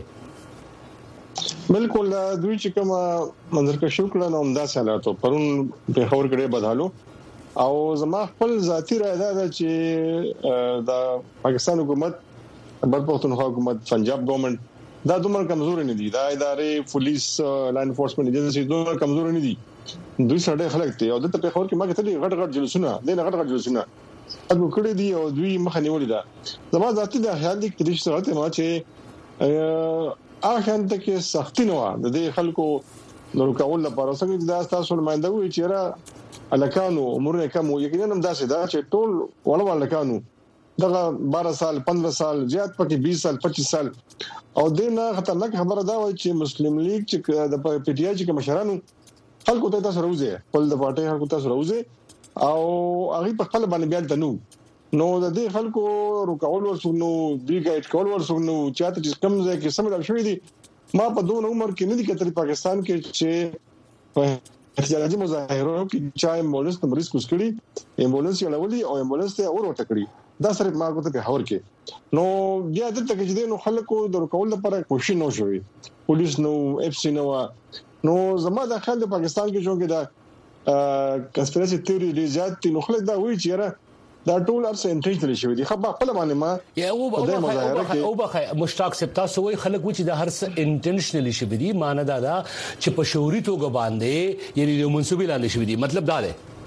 [SPEAKER 4] بالکل دوی چې کوم منظر کا شکر نه عمدہ حالاتو پرون په خبر کړي بدحالو او زما خپل ذاتی رائے دا چې د پاکستان حکومت بل پښتونخوا حکومت پنجاب ګورنمنت دا دومره کمزور نه دي دا ادارې پولیس لاین انفورسمنت ایجنسی دومره کمزور نه دي دوی سره خلک ته او د په خبر کې ما کتلې غټ جلسونه دینه غټ جلسونه اګو کړی دي او دوی مخه نیولې ده زما ذاتی د خیال دي چې سره ما چې اخر ته کې سختي نه و د خلکو نور کول لپاره څنګه دا تاسو نمائنده وي چې را الکانو عمرونه کم یقینا هم داسې دا چې ټول ولول الکانو دغه 12 سال 15 سال زیات پکې 20 سال 25 سال او دینه خطرناک خبره دا وایي چې مسلم لیگ چې د پی ټی آی چې مشرانو خلکو ته تاسو راوځي خپل د پارټي خلکو تاسو راوځي او هغه په خپل باندې بیان تنو نو د دې خلکو رکول ورسونو دی ګایډ کول ورسونو چاته چې کم ځای کې سم راوښوي دي ما په دوه عمر کې نه دي کتل پاکستان کې چې احتجاجي مظاهرو کې چا امبولانس د مریض کوسکړي امبولانس یې لولي او امبولانس ته اور وټکړي دا سره ما کوته په هور کې نو بیا د تک چې نو خلکو د رکول لپاره کوشش نه شوي پولیس نو اف سی نو زما د خلک پاکستان کې چې دا کنسپیرسي تیوري ډیر زیات نو خلک دا وایي چې دا ټول ارس انټنشنلی شوی دي خو خپل باندې ما
[SPEAKER 1] یا او بخای مشتاق سپتا سوې خلک و چې د هر څه انټنشنلی شوی دي معنی دا چې په شعوري توګه باندې یعنی د منسوبي لاندې شوی دي مطلب دا دی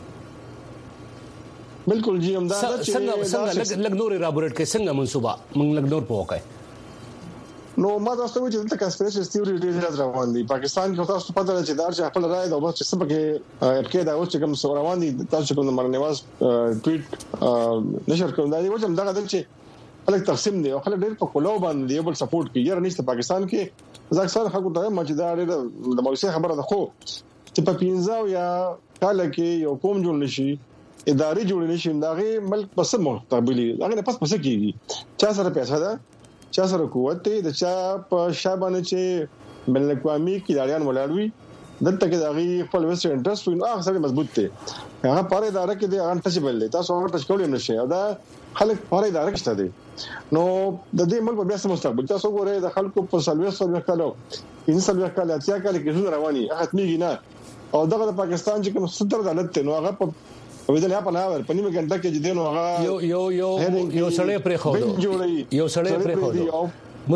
[SPEAKER 4] بالکل جی هم دا
[SPEAKER 1] څنګه لګ نور رابرټ کې څنګه منسوبه موږ لګ نور پوکای
[SPEAKER 4] نو ما تاسو ته چې د کنسپیرسي تیوري ډیر روان دي پاکستان کې تاسو پته لرئ چې دا چې خپل رائے دا بس چې سبق کې دا اوس چې کوم روان دي تاسو کوم مرنواز ټویټ نشر کوم دا دی چې دا چې خلک تقسیم دي او خلک ډېر په کولو باندې یو بل سپورټ کوي یاره نشته پاکستان کې ځکه خلکو ته مجدار د موسیقي خبره ده خو چې په 15 یا کال کې یو قوم جوړ نشي ادارې جوړ نشي داغه ملک پس مستقبلی هغه نه پس کیږي چا سره پیسې ده چا سره قوت دی د چا په شابانه چې بین الاقوامي کډاریان ولاړوي دلته کې داغه خپل ویسټ انټرست وي هغه سره مضبوط دی هغه پاره اداره کې دی هغه ټچبل دی تاسو هغه ټچ کولای نشئ دا خلک پاره اداره کې شته دي نو د دې ملک بیا سم مستقبل تاسو ګورئ د خلکو په سلوي کالو انسان کال اتیا کال کې څه رواني ختميږي نه او دغه پاکستان چې کوم ستر عدالت ته نو هغه په ویدل په ناور په نیمه ګنټه کې جدي نو هغه
[SPEAKER 1] یو سړی پرې خو یو سړی پرې خو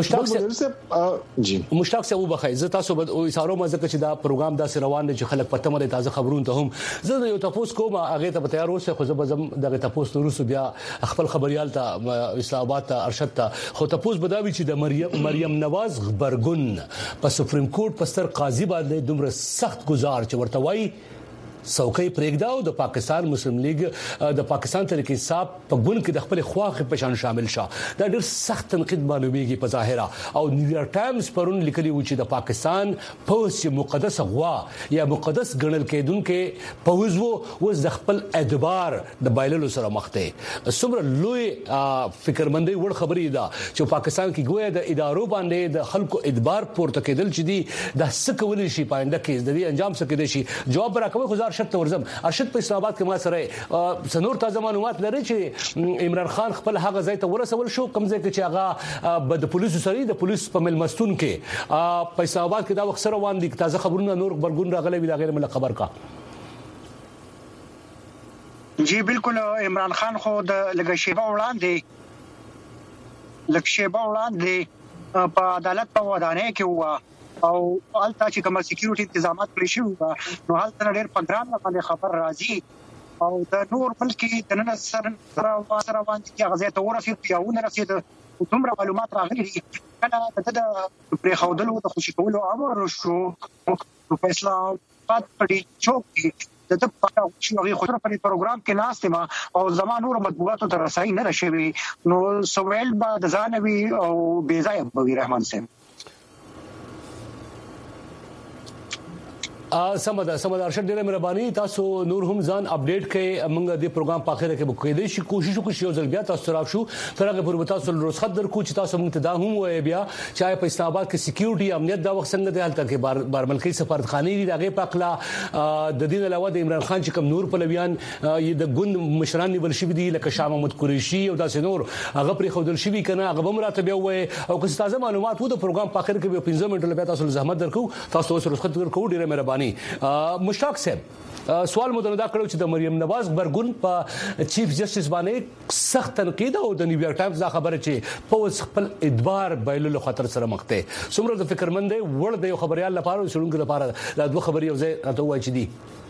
[SPEAKER 1] مشتاق سے وبخای زه تاسو به اشاره مزه چې دا پروګرام دا روان دي چې خلک پته مده تازه خبرونه ته هم زه یو تاسو کوم هغه ته تیار اوسه خو زه بزم دغه تاسو روسو بیا خپل خبريال ته اسلام آباد ته ارشد ته خو تاسو بداوی چې د مریم نواز غبرګون په سپریم کورټ په ستر قاضي باندې دومره سخت گزار چې ورته وایي څوکۍ پرېږداو د پاکستان مسلم لیگ د پاکستان تحریک انصاف په ګوند کې د خپل خواخ په شان شامل شه دا ډېر سخت تنقید معلومیږي په ظاهره او نیویارک ټایمز پرون لیکلي و چې د پاکستان پوس مقدس غوا یا مقدس ګڼل کېدونکو پوز وو د خپل اعتبار د بایللو سره مخ ته څومره لوی فکرمندۍ ور خبرې ده چې پاکستان کې ګویا د ادارو باندې د خلکو اعتبار پورته کېدل چې دي د سکول شي پاینده کې د دې انجام څه کېدي شي جواب راکوي خو ارشد ورزم ارشد په اسلام آباد کې ما سره سنور تازه معلومات لري چې عمران خان خپل هغه ځای ته ورسول شو کوم ځای کې چې هغه د پولیسو سره د پولیس په ملمستون کې په اسلام آباد کې دا وخت سره روان دي تازه خبرونه نور برګون راغلي وی دا غیر مل خبر کا
[SPEAKER 2] جی بالکل عمران خان خو د لګ شیبه وړاندې په عدالت په ودانۍ کې هوا او الته چې کوم سکیورټي تنظیمات کړی شو نو حالت ډېر پنځرام باندې خبر راځي او د نور ملک د نن سره باندې هغه ځای ته ورسېد پیاونه رسید کومه معلومات راغلي کله د پرې خودلو د خوشی کولو امر شو په اسلام آباد په چوک د په شوغي خو په پروګرام کې ناشته ما او زمانو نور مطبوعاتو ته رسای نه رشوي نو سویل با د ځانوي او بیزای ابوی رحمان سیم
[SPEAKER 1] سمدا ارشد ډیره مهرباني تاسو نور هم ځان اپډیټ کړئ موږ د پروګرام په اخر کې به کوي شي کوشش وکړو ځل بیا تاسو طرف شو ترغه پر تاسو رخصت درکو چې تاسو موږ ته دا هم وای بیا چې په اسلام آباد کې سکیورټي امنیت دا وخت څنګه د حالت کې بار ملکی سفارتخانه دي دغه پخلا د دین علاوه د عمران خان چې کوم نور پلویان د ګوند مشران نیول شي دي لکه شاه محمود قریشي او داسې نور هغه پر خودل شي کنه هغه هم راته بیا وای او که تازه معلومات وو د پروګرام په اخر کې به 15 منټه لپاره تاسو زحمت درکو تاسو اوس رخصت درکو ډیره مهرباني مشتاق صاحب سوال مو دا کړو چې د مریم نواز غبرګون په چیف جسټس باندې سخت تنقید او د نیویارک ټایمز دا خبره چې په خپل ادبار بایللو خطر سره مخ ته څومره د فکرمندې ور د خبريال لپاره او شړونکو لپاره دا دوه خبري یو ځای راته وایي چې دي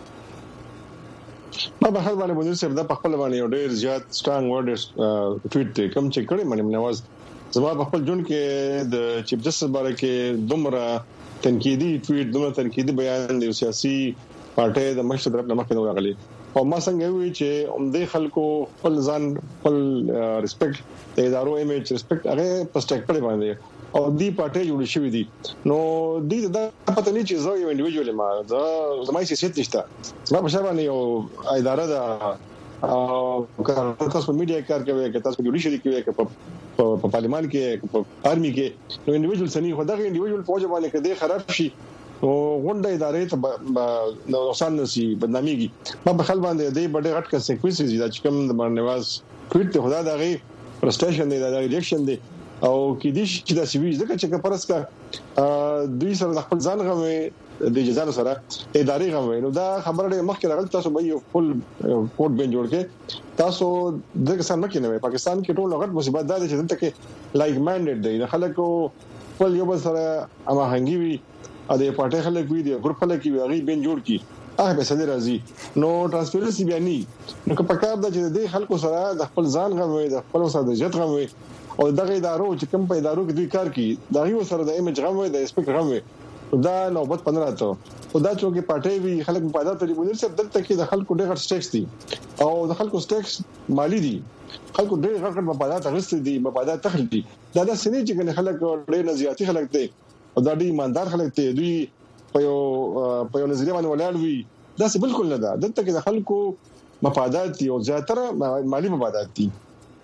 [SPEAKER 4] په بهر باندې مدیر صاحب دا په خپل باندې یو ډېر زیات سټرانګ ورډ ټویټ کوم چې کړی مریم نواز زما په خپل جون کې د چیف جسټس باره کې دومره تنقیدی ټویټ دومره تنقیدی بیان دی سیاسي پارټي د مشر طرف نه مخکې راغلي او ما څنګه وی چې عمده خلکو خپل ځان خپل ریسپیکټ د ادارو ایمیج ریسپیکټ هغه پسټیک په باندې او دی پارټي جوړ شوې دي نو دی دا پته نه چې زه یو انډیویډوال ما زما سیاست نشته ما په شابه یو اداره ده او تاسو په میډیا کار کوي که تاسو په جوډیشري کې کوي په پارلمان کې په آرمي کې نو انډیویډوال سني خو دا انډیویډوال فوج باندې کده خراب شي او غونډه ادارې ته نقصان نشي بدناميږي ما په خل باندې د ډېر غټ کانسیکوینسز دي چې کوم د مرنواز ټویټ ته خدا دغه فرستریشن دی دا ریاکشن دی او کې دي چې دا سوي ځکه چې پرس کا دوی سره د خپل ځان غوې د جزانو سره ادارې غوې نو دا خبره مخکې راغله تاسو به یو فل کوډ بن جوړ کې تاسو د کسان مکه نه پاکستان کې ټول غټ مصیبت ده چې دلته کې لایک مانډیټ دی د خلکو خپل یو بل سره اماهنګي وي ا دې پټه خلک وي د ګروپ خلک وي هغه بن جوړ کی هغه به سره راځي نو ترانسپیرنسي بیانې نو که پکار د چې د خلکو سره د خپل ځان غوې د خپل سره د عزت غوې او دغه ادارو چې کوم په ادارو کې دوی کار کوي دا یو سره د ایمیج غوې د ریسپیکټ غوې دا نوبت 15 ته او دا چې پارټي وی خلک مفادات لري ونر څه دلته کې د خلکو ډېر سټیکس دي او د خلکو سټیکس مالی دي خلکو ډېر غټ مفادات غوښتي دي مفادات تخل دي دا د سنې چې خلک ډېر نزياتي خلک دي او دا ډېر ایماندار خلک دي دوی په یو نظریه باندې ولاړ وي دا څه بالکل نه ده دلته کې د خلکو مفادات دي او زیاتره مالی مفادات دي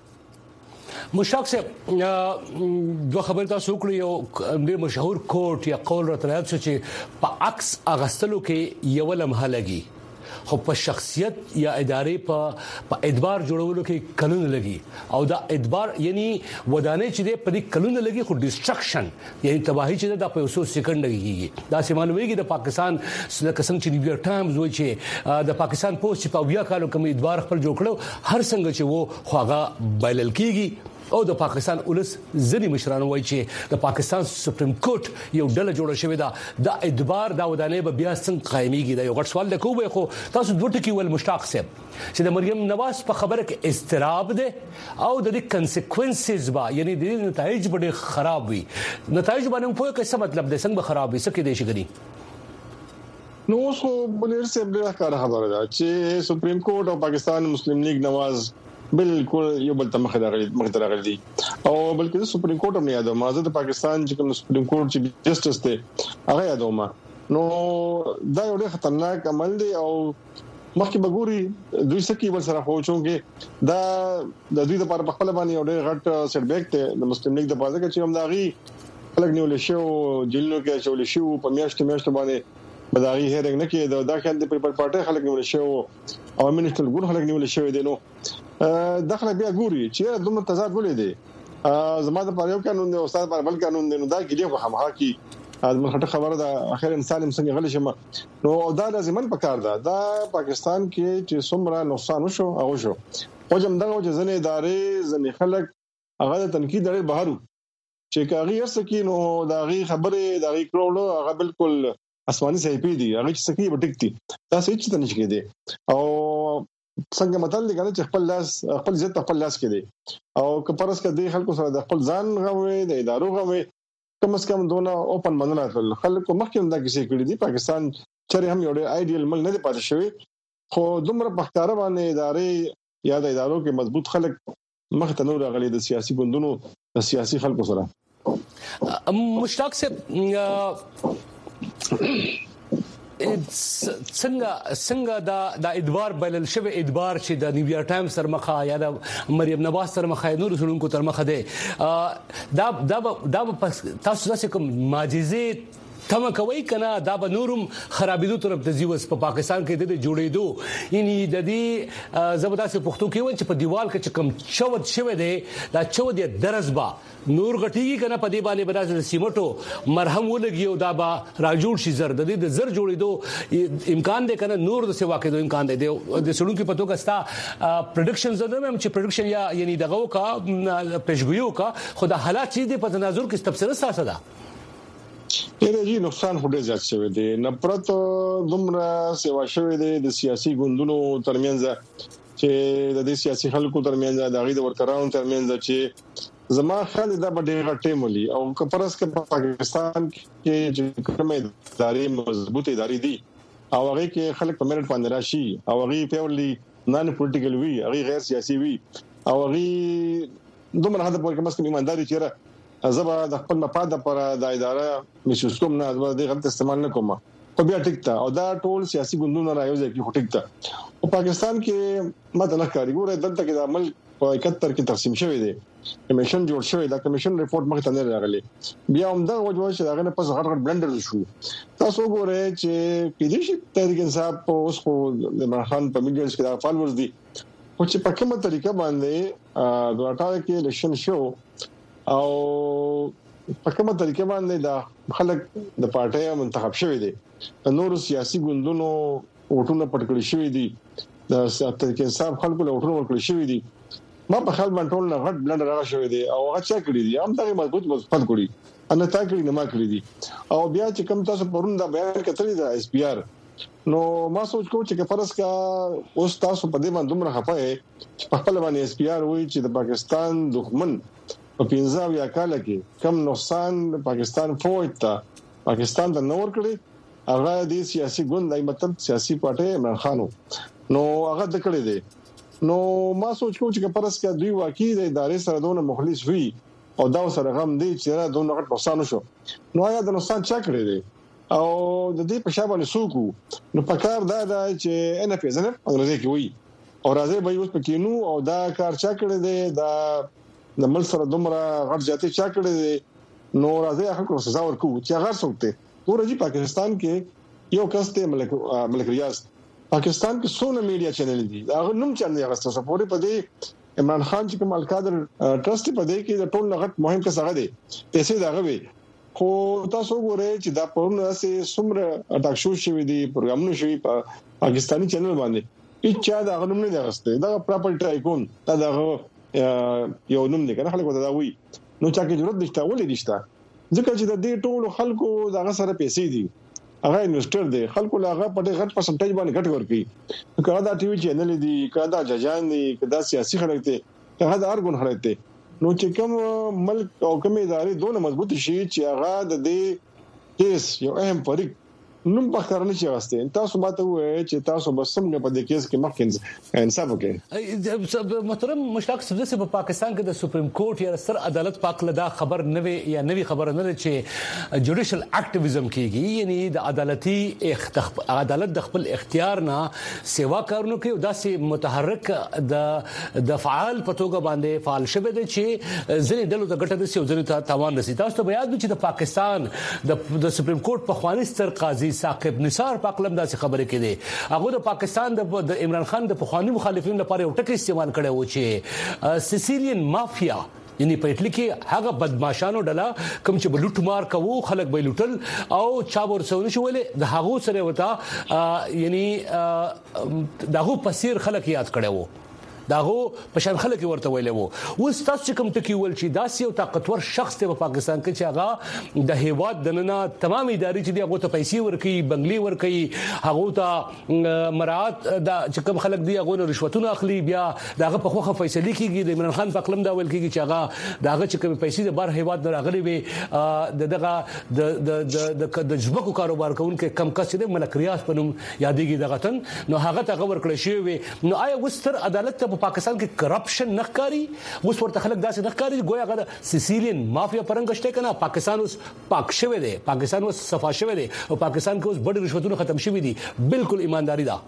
[SPEAKER 1] مشتاق صاحب دوه خبر تاسو کړی یو ډېر مشهور کوټ یا قول راته چې په عکس اغستلو کې یو لمحه لګي خو په شخصیت یا ادارې په اعتبار جوړولو کې قانون لګي او دا اعتبار یعنی ودانې چې د په قانون لګي خو ډیسټرکشن یعنی تباہی چې د 500 سکند لګيږي دا سیمانويږي د پاکستان لکه څنګه چې نیویارک ټایمز وایي چې د پاکستان پوسټ په بیا کالو کوم اعتبار خپل جوړ کړو هر څنګه چې وو خواغه بایلل کیږي او د پاکستان ولس ځنی مشران وایي چې د پاکستان سپریم کورټ یو ډله جوړه شوې ده د اعتبار دا ودانې به بیا څنګه قائميږي دا یو غټ سوال د کوبه خو تاسو دوه ټکی ول مشتاق صاحب چې د مریم نواز په خبره کې استراب ده او د دې کانسیکوئنسز با یعنی د نتایج ډېر خراب وي نتایج باندې په څه مطلب ده څنګه خراب وي څه کې دي شګني
[SPEAKER 4] نو اوس بلیر صاحب ډېر کار خبره ده چې سپریم کورټ او پاکستان مسلم لیگ نواز بالکل یو بل ته مخ درغلي او بلکې سپریم کورټ هم یادو ما زه د پاکستان چې کوم سپریم کورټ چې جسټس ته هغه یادو ما نو دا یو ډېر خطرناک عمل دی او مخکې بګوري دوی سکی ول سره خو چونګې دا د دوی لپاره په خپل باندې یو ډېر غټ سیټ بیک ته د مسلم لیگ د پاره کې چې هم داغي خلک نیول شو جیلونو کې چول شو په میاشتو باندې بداغي هرنګ نه کې دا خلک د پیپل پارټي خلک نیول شو او منیسټر ګور خلک نیول شو دي نو داخله بیا ګوري چې دومره تضاد ولې دي زما د پاره یو قانون دی او استاد پر بل قانون دی نو دا کې خو همها کې ازمن خټه خبره ده اخر انسان څنګه غلی شمه نو دا لازمن پکار ده دا پاکستان کې چې څومره نقصان وشو او شو او جام دغه چې ځنې ادارې ځنې خلک هغه د تنقید لري بهرو چې کاغي سکی نو دا غي خبره دا غي کړولو هغه بالکل اسماني صحیح دی هغه چې سکی وټکتي دا څه چې تنه شي دی او څنګه متل دی چې خپل لاس خپل عزت خپل لاس کې دی او کپرس کې دی خلکو سره د خپل ځان غوي د ادارو غوي کم از کم دونه اوپن مننه خلکو مخکې دا کیسه کړې دي پاکستان چې هم یو ایډیل مل نه دی پاتې شوی خو دومره پختاره باندې ادارې یا د ادارو کې مضبوط خلک مخ ته نور غلي د سیاسي ګوندونو د سیاسي خلکو سره
[SPEAKER 1] مشتاق صاحب څنګه دا ادوار بلل شوی ادوار چې د نیویارک ټایمز سره مخه یا د مریم نواز سره مخه نور سړونکو تر مخه ده دا تاسو داسې کوم معجزې تم کوي کنه دا به نورم خرابېدو طرف ته ځي په پاکستان کې د جوړېدو یعنی د دې زبردست پښتو کې و چې په دیوال کې کم چوت شوی دی دا چوت دی درزبا نور غټيږي کنه په دې باندې بداسه سیمټو مرهم ولګي او دا با راجوړ شي زر د دې زر جوړېدو امکان دی کنه نور د سیوا کېدو امکان دی د سړونکو په توګه ستا پروډکشن زده مې چې پروډکشن یا یعنی دغه کا پېشګویو کا خدای حالات چې د په تناظر کې تفسیر ساسه ده
[SPEAKER 4] یره نقصان هډه زیات شوی دی نفرت دومره سیوا شوی دی د سیاسي ګوندونو ترمنځ چې د دې سیاسي خلکو ترمنځ د غي د ورکرانو ترمنځ چې زما خیال دا به ډېر غټه مولي او کپرس کې پاکستان کې چې کومه ادارې مضبوطه ادارې دي او هغه کې خلک په میرټ باندې راشي او هغه پیورلی نان پولیټیکل وی هغه غیر سیاسي وی او هغه دومره هدا په کومه ایمانداري چیرې زبا د خپل مفاد لپاره د اداره مشوس کوم نه د غلط استعمال نه کوم په بیا ټیکته او دا ټول سیاسي ګوندونه راځي چې ټیکته او پاکستان کې ماته کاری ګوره دلته کې د عمل په 71 کې تقسیم شوی دی کمیشن جوړ شوی دا کمیشن ریپورت مخ ته نه راغلی بیا هم دا وجوه چې داغه نه پس غټ بلندر شو تاسو ګوره چې کې دې تحریک انصاف په اوس خو د مرخان په میلیونز کې دا فالوورز دي او چې په کومه طریقه باندې د اټاله کې الیکشن شو او په کومه طریقه باندې د خلک د پارټي منتخب شوی دي د نورو سیاسي ګوندونو وټونه پټکړی شوی دي د تحریک انصاف خلکو له وټونه ورکړی شوی دي ما په خپل منټول نه غټ بلند راغ شوی دي او هغه چا کړی دي هم دا مضبوط کړی ان تا کړی نه ما کړی دي او بیا چې کوم تاسو پرون دا بیان کړی دا اس پی آر نو ما سوچ کو چې فرض کا اوس تاسو په دې باندې دومره خفه چې په خپل باندې اس پی آر وایي چې د پاکستان دښمن په 15 یا کال کې کم نقصان پاکستان فوج ته پاکستان ته نور کړی هغه د سیاسي ګوند دای مطلب سیاسي پارټي عمران خان نو هغه د کړی دی نو ما سوچ کوم چې پرس کې دوی واقعي د ادارې سره دونه مخلص وي او دا سره غم دی چې دونه غټ نقصان شو نو آیا د نقصان چا کړی دی او د دې په شابه نسوکو نو پکار دا چې ان په ځنه انګريزي کې وي او راځي به اوس پکې نو او دا کار چا کړی دی دا د مل سره دومره غټ جاتي چا کړی دی نو راځي خلکو سزا ورکو چې هغه څوکته ورځي پاکستان کې یو کس ته ملک ریاض پاکستان کې سونه میډیا چینل دي هغه نوم چل دی هغه څه پورې پدې عمران خان چې کوم القادر ټرست پدې کې د ټول لغت مهم کس هغه دی پیسې دا غوي خو تاسو ګورئ چې دا پرونه سه سمره اٹاک شو شوی دي پروګرامونه شوی په پاکستانی چینل باندې چې دا غنوم نه دی غسته دا پراپرټي ایکون دا یو نوم دی کنه خلکو دا وی نو چا کې ضرورت نشته ولې نشته ځکه چې د دې ټولو خلکو دغه سره پیسې دي هغه انویسټر دي خلکو لاغه په غټ پرسنټیج باندې ګټ ورکړي کله دا ټي وي چینل دي کله دا ججان دي کله دا سیاسي خلک دي هغه د ارګون خلک دي نو چې کوم ملک او کوم ادارې دونه مضبوط شي چې هغه د دې کیس یو اهم فریق نوم په کار نه شي واسطه تاسو ماته وایي چې تاسو بس څنګه په دې کیس کې مخکې انصاف وکړي
[SPEAKER 1] محترم مشتاق صدر په پاکستان کې د سپریم کورټ یا سر عدالت پاک لدا خبر نه وي یا نوي خبر نه چې جوډیشل اکټیویزم کیږي یعنی د عدالت د خپل اختیار نه سیوا کارونه کوي داسې متحرک د فعال پتوګه باندې فعال شوه دي چې ځنې ډلو د ګټه د سیو ځنې ته تاوان رسي تاسو ته یاد چې د پاکستان د سپریم کورټ په خواني ستر قاضي ثاقب نثار پاکلم داسې خبرې کړي هغه د پاکستان د عمران خان د پخوانی مخالفینو لپاره یو ټکی استعمال کړي و چې سیسیلین مافیا یعنی په اټلی کې هغه بدمعشانو ډله کوم چې بلوټ مار کوو خلک به لوټل او چا ورسول شو ولې د هغه سره وتا یعنی دغه پسیر خلک یاد کړي وو داغه پشان خلک ورته ویلې وو اوس تاسو کوم ټکی ول چې داسې یو طاقتور شخص ته په پاکستان کې چې هغه د هیواد دننه تمام ادارې چې هغه ته پیسې ورکړي بنگلي ورکړي هغه ته مراعات د چې کوم خلک دی هغه رشوتونه اخلي بیا داغه په خوخه فیصله کیږي د عمران خان په قلم دا ویل کیږي چې هغه داغه چې کوم پیسې د بار هیواد نه راغلي وي دغه د جبکو کاروبار کوونکې کم کس دي ملک ریاض په نوم یادېږي دغه تن نو هغه ته ورکړل شي وي نو آیا وستر عدالت ته پاکستان کې کرپشن نخکاری اوس ورته خلک داسې نخکاری گویا غدا سیسیلین مافیا پرنګشته کنه پاکستان اوس پاک شوه دی پاکستان اوس صفا شوه دی او پاکستان کې اوس بڑی رشوتونه ختم شوه دي بالکل ایمانداری دا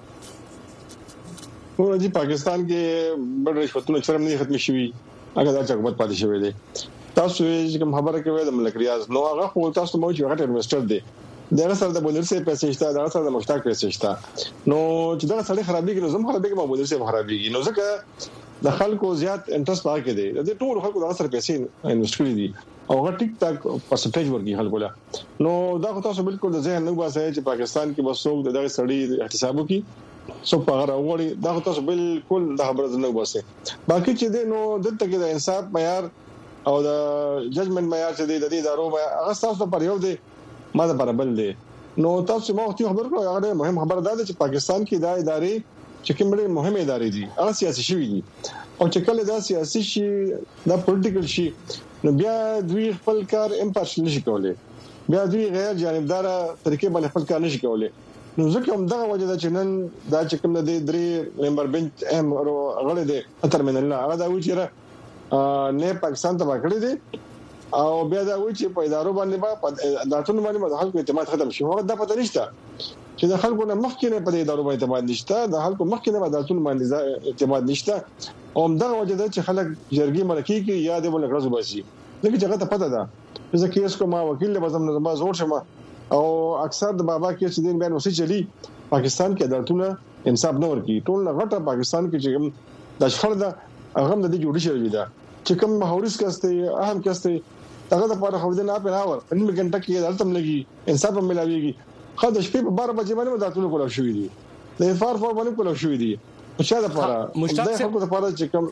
[SPEAKER 4] ورته پاکستان کې بڑی رشوتونه چرم نه ختم شوي هغه دا حکومت پاتې شوی دی تاسو چې کوم خبره کوي د ملک ریاض نو هغه خو تاسو مو چې هغه انویسټر دی دغه سره د بولر سره پیسې شته دغه سره د مشتاق پیسې شته نو چې دا سړی خرابېږي نو زم خرابېږي ما بولر سره خرابېږي نو ځکه د خلکو زیات انټرست پاکې دی د ټول خلکو دغه سره پیسې انویسټ کړې دي او هغه ټیک ټاک پرسنټیج ورګي خلکو له نو دا تاسو بالکل د ذهن نه واسه چې پاکستان کې بس څوک دغه سړی احتساب وکي سو په هغه وړي دا تاسو بالکل د خبره نه واسه باقي چې دی نو دلته کې د انصاف معیار او د ججمنټ معیار چې دی د دې ادارو هغه تاسو پر یو دی ما دا برابر دي نو تاسو مو ته خبر کړو هغه مهم خبر ده چې پاکستان کې دا ادارې چې کومې مهمه ادارې دي هغه سیاسي شي دي او چې کله دا سیاسي شي دا پولیټیکل شي نو بیا دوی خپل کار امپارشل نشي کولای بیا دوی غیر جانبدار طریقې باندې خپل کار نشي کولای نو ځکه هم دا وجه ده چې نن دا چې کوم د درې ممبر بنچ ام غړي دي ترمنل هغه دا و چې نه پاکستان ته وکړي دي او بیا دا وایي چې په ادارو باندې په داتونو باندې د خلکو اعتماد ختم شي هغه د پته نشته چې د خلکو نه مخکې نه په ادارو باندې اعتماد نشته د خلکو مخکې نه په داتونو باندې اعتماد نشته او دا وجه ده چې خلک جرګي ملکی کې یاد ول غرض باسي لکه چې هغه ته پته ده چې کیس کومه وکیل له بزم نه زور شمه او اکثر د بابا کې چې دین بیان وسی چلی پاکستان کې عدالتونه انصاف نه ورکي ټول غټه پاکستان کې چې د شخړه ده هغه د جوړی شوی ده چې کوم محورس کسته اهم کسته هغه د پاره خو دې نه په ناور په نیمه غنټه کې دلته ملګي انصاف هم ملاويږي خو د شپې په 12 بجې باندې داتونه کول شوې دي د فار باندې کول شوې دي چې دا لپاره مشتاق د لپاره چې کوم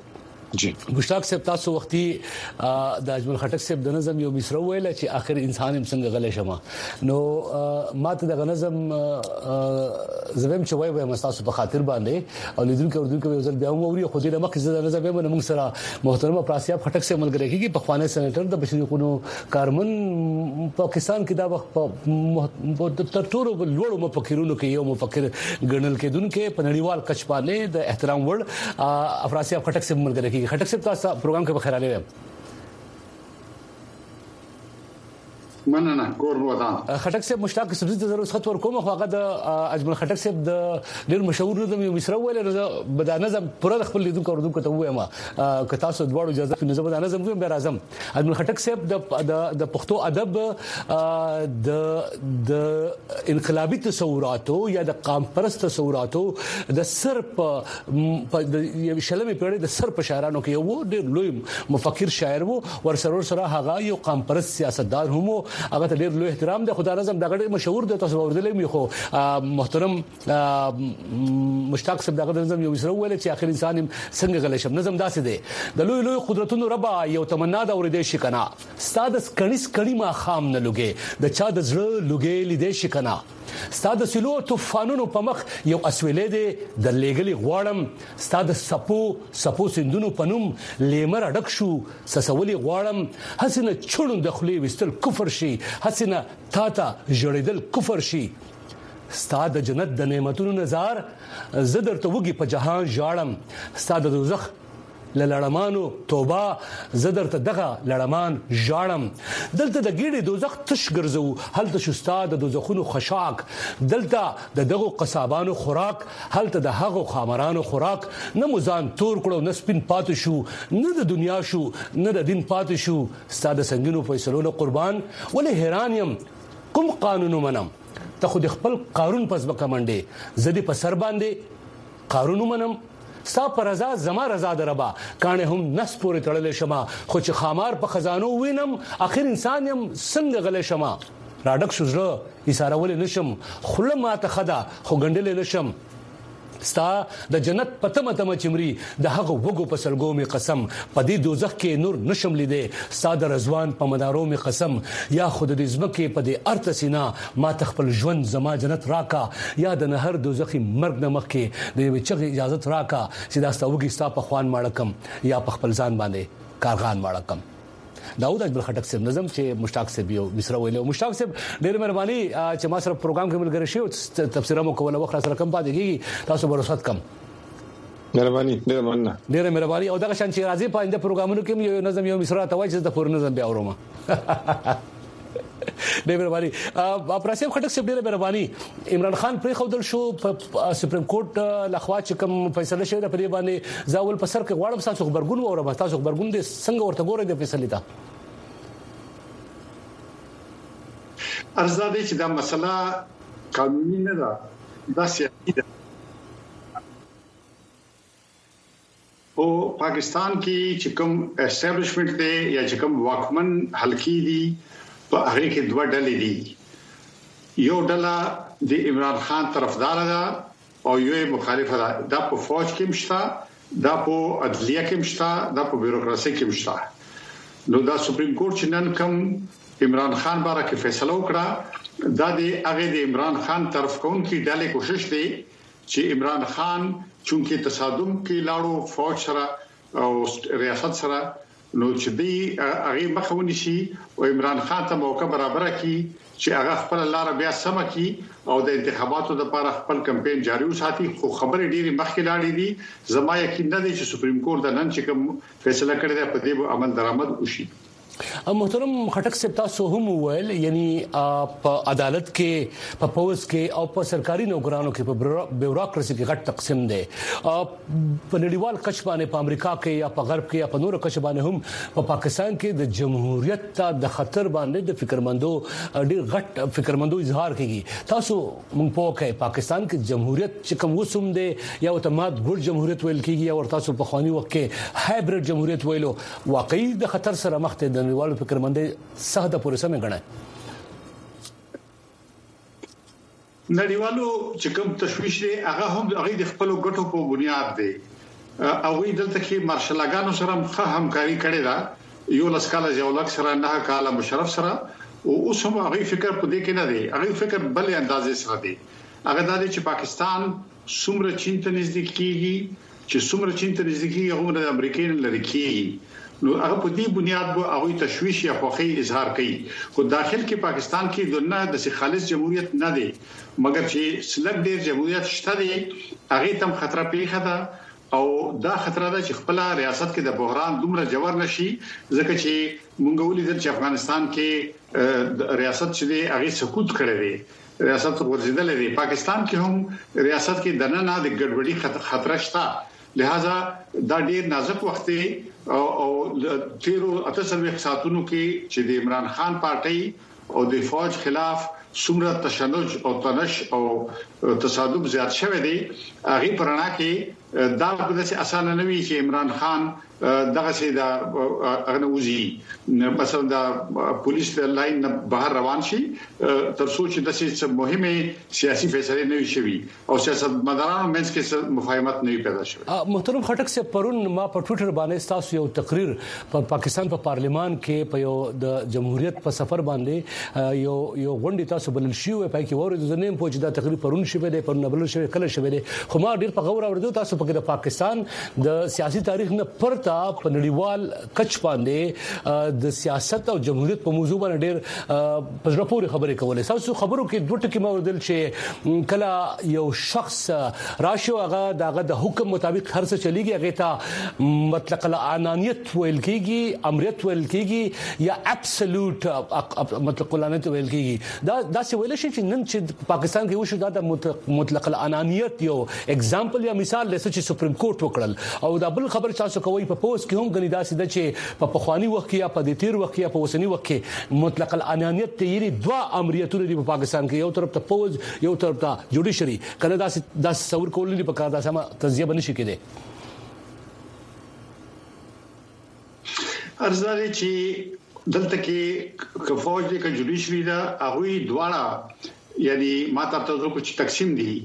[SPEAKER 4] جی
[SPEAKER 1] مشتاق صاحب تاسو وختي د اجمل خټک صاحب د نظم یو مصرو ویل چې اخر انسان هم څنګه غلې شمه نو ماته د نظم زبم چې وای مستاسو په خاطر باندې او لیدونکو یو ځل بیا موري خو دې مخکې د نظم به موږ سره محترم پراسیاب خټک صاحب ملګری کیږي په خوانه سېنیټر د بشري قانون کارمن پاکستان کې دا وخت تر ټولو لوړو مفکرونو کې یو مفکر ګڼل کېدونکو په نړیوال کچ باندې د احترام وړ افراسیاب خټک صاحب ملګری کیږي خټک صاحب تاسو پروګرام کې بخیر علي
[SPEAKER 5] مننه کور ودان
[SPEAKER 1] خټک صاحب مشتاق صاحب ته ضرورت خط ورکوم خو هغه د اجمل خټک صاحب د ډیر مشهور نظم یو مصرو ویل نو بد نظم پوره خپل لیدونکو ته وایم که تاسو دواړو اجازه په نظم د نظم ویم به راځم اجمل خټک صاحب د پښتو ادب د انقلابي تصوراتو یا د قام پرست تصوراتو د سر په شلمي پیړۍ د سر په شاعرانو کې یو ډیر لوی مفکر شاعر وو ورسره هغه یو قام پرست سیاستدار هم هغه ته ډیر لوی احترام د خدای نظم دغه مشهور د تاسو ورته می خو محترم مشتاق صاحب دغه نظم یو وسره ویل چې اخر انسان څنګه غل شم نظم داسې دی د لوی قدرتونو ربا یو تمنا دا ورې شي کنا ستاد کړي ما خام نه لګي د چا د زړه لګي لیدې شي کنا ستاد سلو طوفانونو په مخ یو اسویلې دی د لګلي غواړم ستاد سپو سندونو پنوم لیمر اډک شو سسولي غواړم حسنه چړو د خلی وستل کفر شي حسنه تاته جوړیدل کفر شي ستاد جنت د نعمتونو نظر زدر ته وګي په جهان جاړم ستاد دوزخ لړمانو توبه زدر ته دغه لړمان جاړم دلته د ګیډي دوزخ تش ګرځو هلته شستا د دوزخونو خشاک دلته د دغه قصابانو خوراک هلته د هغه خامرانو خوراک نه مزان تور کړو نه سپین پاتې شو نه د دنیا شو نه د دین پاتې شو ستاده سنگینو فیصلو قربان ولې حیران يم کوم قانون منم ته خو د خپل قانون پس بکمنډي زدي په سر باندې قانون منم ستا پر رضا زما رضا دربا کانه هم نس پورې تړلې شمه خو چې خامار په خزانو وینم اخر انسان يم څنګه غلې شمه راډک شوزره اشاره ولې نشم خله ماته خدا خو ګندلې نشم ستا د جنت پتمه چمري د هغه وګو په سلګو می قسم پدې دوزخ کې نور نشم لیدې ستا د رضوان په مدارو می قسم یا خود دې زمکه په دې ارت سینا ما تخپل ژوند زما جنت راکا یا د نهر دوزخي مرګ نمخ کې د وچغه اجازه راکا چې دا ستوګي ستا په خوان ماړکم یا په خپل ځان باندې کارغان ماړکم داود اجمل خټک صاحب نظم چې مشتاق صاحب یو مصرو ویلو مشتاق صاحب ډېر مهرباني چې ما سره پروګرام کې ملګری شو تفسیر مو کوله وخت سره کم پاتې کیږي تاسو برسات کم
[SPEAKER 4] مهرباني ډېر
[SPEAKER 1] مهرباني او دا شان چې راځي په انده پروګرامونو کې یو نظم یو مصرو ته وایي چې د پور نظم بیا اورم ډېر مهرباني پراسیب خټک صاحب ډېر مهرباني عمران خان پرې خودل شو په سپریم کورټ لخوا چې کوم فیصله شوی د پرې باندې زاول په سر کې غواړم تاسو خبرګون اورم تاسو خبرګون دې څنګه ورته ګورئ د فیصله ته
[SPEAKER 5] ارزاده چې دا مسله قانوني نه ده دا سیاسي ده او پاکستان کې چې کوم اسټابلیشمنت دی یا چې کوم واکمن حلقې دي په هغه کې دوه ډلې دي یو ډله د عمران خان طرفدار ده او یو مخالفه ده دا په فوج کې مشته دا په عدلیه کې مشته دا په بیروکراسي کې مشته نو دا سپریم کورټ چې نن کوم عمران خان باره کې فیصله وکړه دا د هغه د عمران خان طرف کوونکی ډلې کوشش دی چې عمران خان چونکه تصادم کې لاړو فوج سره او ریاست سره نو چې دی هغه مخاوني شي او عمران خان ته موقع برابر کړي چې هغه خپل لار بیا سم کړي او د انتخاباتو لپاره خپل کمپاین جاري وساتي خو خبرې ډېری مخکې لاړې دي زما یقین نه دی چې سپریم کورټ د نن چې کوم فیصله کړی دی په دې عمل درآمد وشي
[SPEAKER 1] محترم خټک صاحب تاسو هم ویل یعنی په عدالت کې په پولیس کې او په سرکاري نوکرانو کې په بیوروکراسي کې غټ تقسیم دی په نړیوال کچ باندې په امریکا کې یا په غرب کې یا په نورو کچ باندې هم په پاکستان کې د جمهوریت ته د خطر باندې د فکرمندو ډیر غټ فکرمندو اظهار کوي تاسو مونږ په کې پاکستان کې جمهوریت چې کوم وسوم دی یا اتماد ګډ جمهوریت ویل کېږي او تاسو په خواني وخت کې هایبرید جمهوریت ویلو واقعي د خطر سره مخ ته نړیوالو فکرمندي سخت پورې سم غنه
[SPEAKER 5] نړیوالو چې کوم تشويش دی هغه هم هغه د خپل ګټو په بنیاد دی او دلته کې مارشالاګانو سره مخه همکاري کړې ده یو لسکاله جوړلک سره نه کاله مشرف سره او اوس هم هغه فکر په دې کې نه دی هغه فکر بل اندازې سره دی هغه د چې پاکستان څومره چین ته نږدې کیږي چې څومره چین ته نږدې کیږي هغه د امریکای نه لري کیږي نو هغه په دې بنیاد به هغه تشویش یا خوخي اظهار کوي خو داخل کې پاکستان کې دنه د خالص جمهوریت نه دی مګر چې سلګ ډیر جمهوریت شته دی هغه تم خطر پیښه ده او دا خطر ده چې خپل ریاست کې د بحران دومره جوړ نشي ځکه چې مونږ ولیدل چې افغانستان کې ریاست چې دی هغه سکوت کړی دی ریاست ورزيدل دی پاکستان کې هم ریاست کې دنه نه د ګډوډي خطر شته لہذا دا ډیر نازک وخت دی او تیرو اتسلوي ساتونو کې چې د عمران خان پارټي او د فوج خلاف څومره تشنج او تنش او تصادم زیات شوه دی هغه پرانا کې دا په داسې اسانه نه وی چې عمران خان دغه سي دا اغنوزي مثلا دا پولیس لاین بهر روان شي تر څو چې د څه مهمه سیاسي فیصله نه وي شوی او سیاستمدارانو منځ کې مفاهمت نه پیدا شوی
[SPEAKER 1] محترم خټک سے پرون ما په ټوئیټر باندې تاسو یو تقریر په پاکستان په پارلیمان کې په یو د جمهوریت په سفر باندې یو غونډه تاسو بلل شي او په کې ورته زنیم په چې دا تقریر پرون شوی دی پرون بلل شوی کله شوی دی خو ما ډیر په غور اوردو تاسو په د پاکستان د سیاسي تاریخ نه پرته په نړیوال کچ باندې د سیاست او جمهوریت په موضوع باندې ډېر پزړه پورې خبرې کولې تاسو خبرو کې دوه ټکي موردل چې کله یو شخص راشي هغه د حکم مطابق هر څه چلیږي هغه ته مطلق العنانیت ویل کېږي امریت ویل کېږي یا ابسولوټ مطلق العنانیت ویل کېږي دا څه ویل شي چې نن چې پاکستان کې وشو دا د مطلق العنانیت یو اگزامپل یا مثال لسه چې سپریم کورټ وکړل او دا بل خبر تاسو کوي په پوسټ کې هم غني داسې د چې په پخوانی وخت کې یا په د تیر وخت کې یا په اوسنی وخت کې مطلق العنانیت تیری دوا امریتونه دی په پاکستان کې یو طرف ته پوز یو طرف ته جوډیشري کنه داسې تصور کول نه پکاره دا سم تزیه بنشي کېده
[SPEAKER 5] ارزاري چې دلته کې فوج دی ک جوډیشري دا هغه دواړه یعنی ماته تاسو کو چې تقسیم دي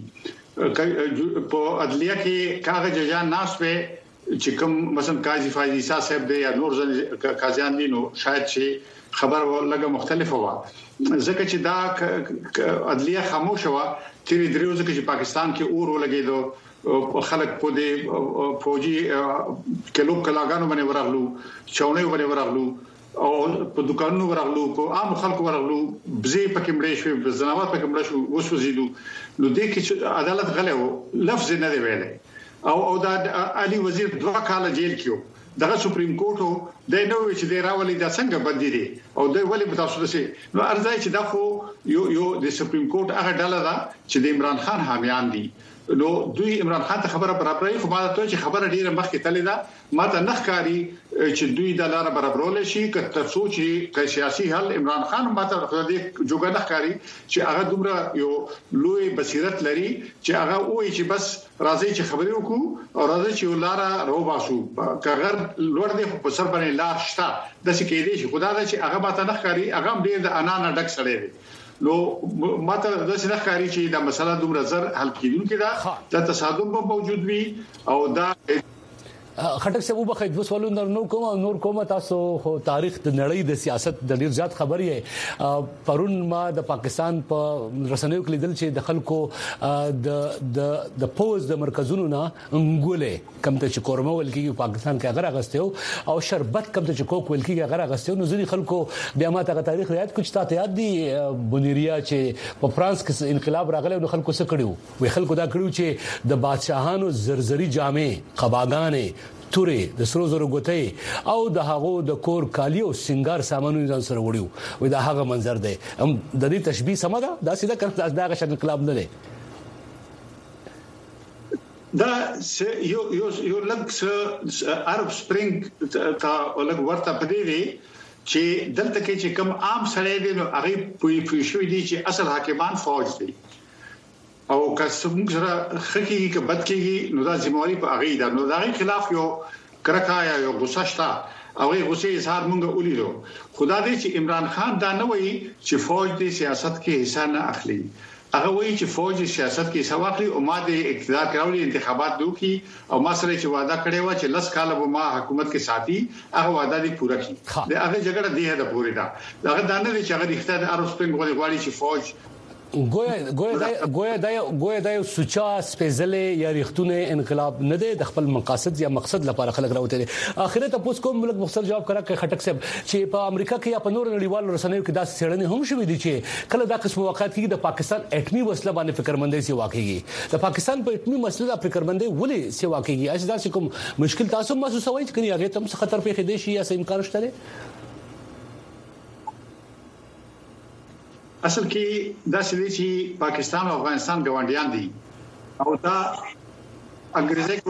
[SPEAKER 5] په عدلیه کې کاغذ ججان ناس په چې کوم مثلا قاضي فاضل صاحب دی یا نور قاضیان دي نو شاید چې خبر ولګه مختلفه و ځکه چې دا عدلیه خاموشه و تیری دریو ځکه چې پاکستان کې اور ولګیدو خلک په دې فوجي کلو کلاګانو باندې ورغلو چاونې باندې ورغلو او په دکانونو ورغلو په عام خلکو ورغلو بزی پکې مړې شو په زناوات پکې مړې شو وسوځیدو نو د کې عدالت غلې لفظ نه دی ویلې او دا علي وزیر 2 کال جیل کې دغه سپریم کورټ د نوې چې د راولي د څنګه بدلی دي او د ولې په تاسو دسه نو ارزای چې دا خو یو د سپریم کورټ هغه ډله ده چې د عمران خان حامیان دي نو دوی عمران خان ته خبره برابرې خو ما ته چې خبره ډیره مخکې تللی ده ما ته نخکاری چې دوی د لار برابرول شي که تر څو چې سیاسي حل عمران خان ما ته د جوګه نخکاری چې هغه دومره یو لوی بصیرت لري چې هغه وایي چې بس راځي چې خبرې وکړو او راځي چې لار رو باسو کغر لوړ دی په سر باندې لار شته د څه کې دي چې خدای دا چې هغه ما ته نخکاری هغه ډیر د انانه ډک سړی دی نو ماته د څه ښکاری چې دا مسله دومره زر حل کیدونکې ده د تصادم په موجود وي او دا
[SPEAKER 1] خټک څه وبخې د وسولو نور کوم تاسو تاریخ د نړۍ د سیاست د ډیر زیات خبرې پرون ما د پاکستان په رسنیو کې لیدل چې د خلکو د پوز د مرکزونو نه انګولې کم ته چې کورمه ول کېږي پاکستان کې هغه غستیو او شربت کم ته چې کوک ول کېږي هغه غستیو نو ځینې خلکو بیا ما ته تاریخ یاد کچ ته یاد دي بونیریا چې په فرانس کې انقلاب راغلی نو خلکو څه کړیو وی خلکو دا کړیو چې د بادشاهانو زرزري جامې قباګانې تورې د سرو زرو ګوتې او د هغو د کور کالی او سنگار سامانونو ځان سره وړیو وای دا هغه منظر دی هم د دې تشبيه سم ده دا سیده کړه دا هغه شکل انقلاب نه دی
[SPEAKER 5] دا یو لکه عرب سپرینګ تا ولګ ورته پدې دی چې دلته کې چې کم عام سړی دی نو هغه پوي شوی دی چې اصل حاکمان فوج دی او که څنګه سره خکېږي که بد کېږي نو دا ذمہواری په هغه ده نو دا خلاف یو کرکا یا یو غوسه شته او غوسه اظهار مونږ ولیدو خدا دې چې عمران خان دا نه وایي چې فوج د سیاست کې حصہ نه اخلي هغه وایي چې فوج سیاست کې سواخلي او ما د اقتدار کراولي انتخابات دوکي او ما سره چې وعده کړې و چې 10 کال به ما حکومت کې ساتي هغه وعده دې پوره کړي د هغه جګړه دی هدا پوره ده هغه دانه چې هغه اختیار ارسپنګ غواړي چې فوج
[SPEAKER 1] ګویا دا یو سوچا سپیشلې یا ریښتونه انقلاب نه دی د خپل مقاصد یا مقصد لپاره خلک راوته دي اخرت تاسو کوم ملک مختصر جواب کړه چې خټک صاحب چې په امریکا کې یا په نور نړیوالو رسنیو کې دا سړنې هم شوې دي چې کله دا قسم واقعات کې د پاکستان اټمي وسله باندې فکرمندۍ سي واقعي د پاکستان په اټمي مسله د فکرمندۍ ولې سي واقعي اجازه دا کوم مشکل تاسو محسوسوي چې هغه تم خطر په خېدې شي یا څه امکان شته
[SPEAKER 5] اصل کې دا چې پاکستان او افغانستان ګاونډیان دي او دا انګريزي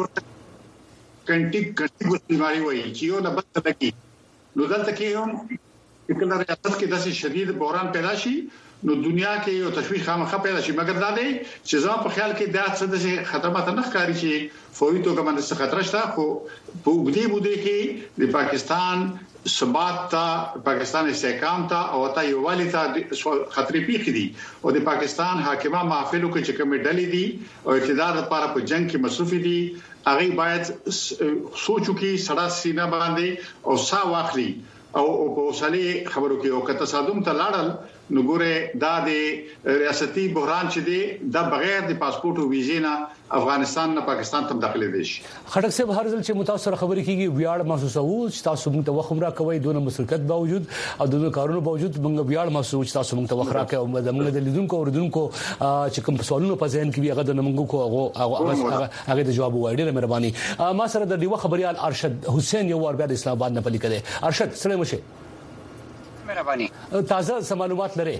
[SPEAKER 5] کنټي ګوتماري وایي چې یو نه بد تلکی نو دلته کې هم کله ریاست کې داسې شدید بحران پیدا شي نو دنیا کې یو تشویش خامخا پیدا شي مګر دا دی چې زما په خیال کې دا څه د خطرات نه ښکاري چې فوري توګه باندې څه خطر شته خو په وګړي بده کې د پاکستان ثبات ته پاکستان استحکام ته او ته یو والی ته خطرې پیښې دي او د پاکستان حاکمان محافلو کې چې کوم ډلې دي او اقتدار لپاره په جنگ کې مصروف دي هغه باید سوچو کې سړا سینه باندې او سا واخلي او په وسلې خبرو کې او که تصادم ته لاړل نو ګوره دا د ریاستي بحران چې دی دا بغیر د پاسپورت او ویزې نه افغانستان نه پاکستان ته داخله دي
[SPEAKER 1] خټک صاحب هر ځل چې متاثر خبرې کیږي ویاړ محسوسوي چې تاسو موږ ته وخت را کوي دونه مسلکت باوجود او دونه کارونو باوجود موږ ویاړ محسوس چې تاسو موږ ته وخت را کوي او موږ د لیدونکو او اوریدونکو چې کوم سوالونه په ذهن کې وي هغه د موږ کو هغه د جواب وایي ډېر مهرباني ما سره د دیو خبريال ارشد حسین یو ور بیا د اسلام آباد نه پلی کړي ارشد سلام شه
[SPEAKER 2] مهرباني
[SPEAKER 1] تازه معلومات لري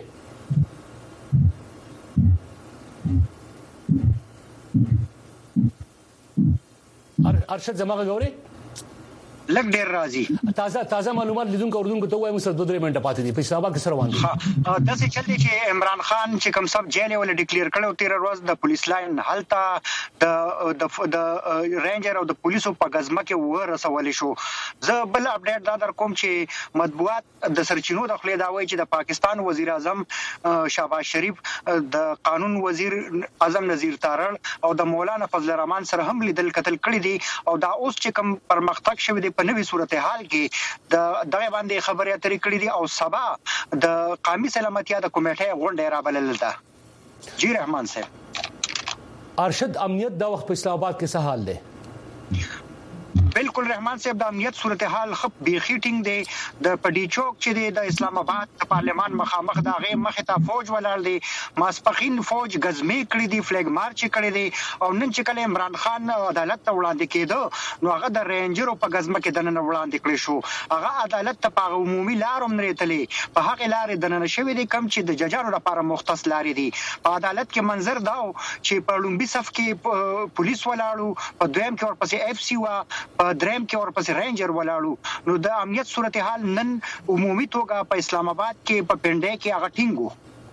[SPEAKER 1] ارشد زماغه غوري
[SPEAKER 2] لګ ډیر راځي
[SPEAKER 1] تازه معلومات لیدونکو اوردونکو ته وایم سر 2-3 منټه پاتې دي په اسلام آباد کې سره روان دي
[SPEAKER 2] د څه چل دي چې عمران خان چې کوم سب جیل ول ډیکلیئر کړو 13 ورځ د پولیس لاین هلته د رینجر او د پولیسو په غزمه کې ورسول شو زه بل اپډیټ دا در کوم چې مطبوعات د سرچینو د خلې دا وایي چې د پاکستان وزیر اعظم شهباز شریف د قانون وزیر اعظم نذیر تارړ او د مولانا فضل الرحمن سره هم لیدل قتل کړی دي او دا اوس چې کوم پرمختګ شوی دی په نوې صورتحال کې د دغه باندې خبرې اترې کړې دي او سبا د قومي سلامتیا د کمیټې غونډه را بلل ده جی رحمان صاحب
[SPEAKER 1] ارشد امنیت دا وخت په اسلام آباد کې څه حال دی
[SPEAKER 2] بالکل رحمان صاحب د امنیت صورتحال خپ بیخي ټینګ دی د پډی چوک چې دی د اسلام آباد د پارلمان مخامخ د غي مخه ته فوج ولاړ دی ماسپخین فوج غزمه کړی دی فلګ مارچ کړی دی او نن چې کله عمران خان عدالت ته وړاندې کېدو نو هغه د رینجرو په غزمه کې دنه وړاندې کړی شو هغه عدالت ته په عمومي لارم نریتلې په هغه لارې دنه شوی دی کم چې د ججانو لپاره مختص لارې دي په عدالت کې منظر داو چې په لومبي صف کې پولیس ولاړو په دویم کې ورپسې اف سی وا په دریم کې ورپسې رینجر ولاړو نو د امنیت صورتحال نن عمومي توګه په اسلام آباد کې په پنډه کې هغه ټینګو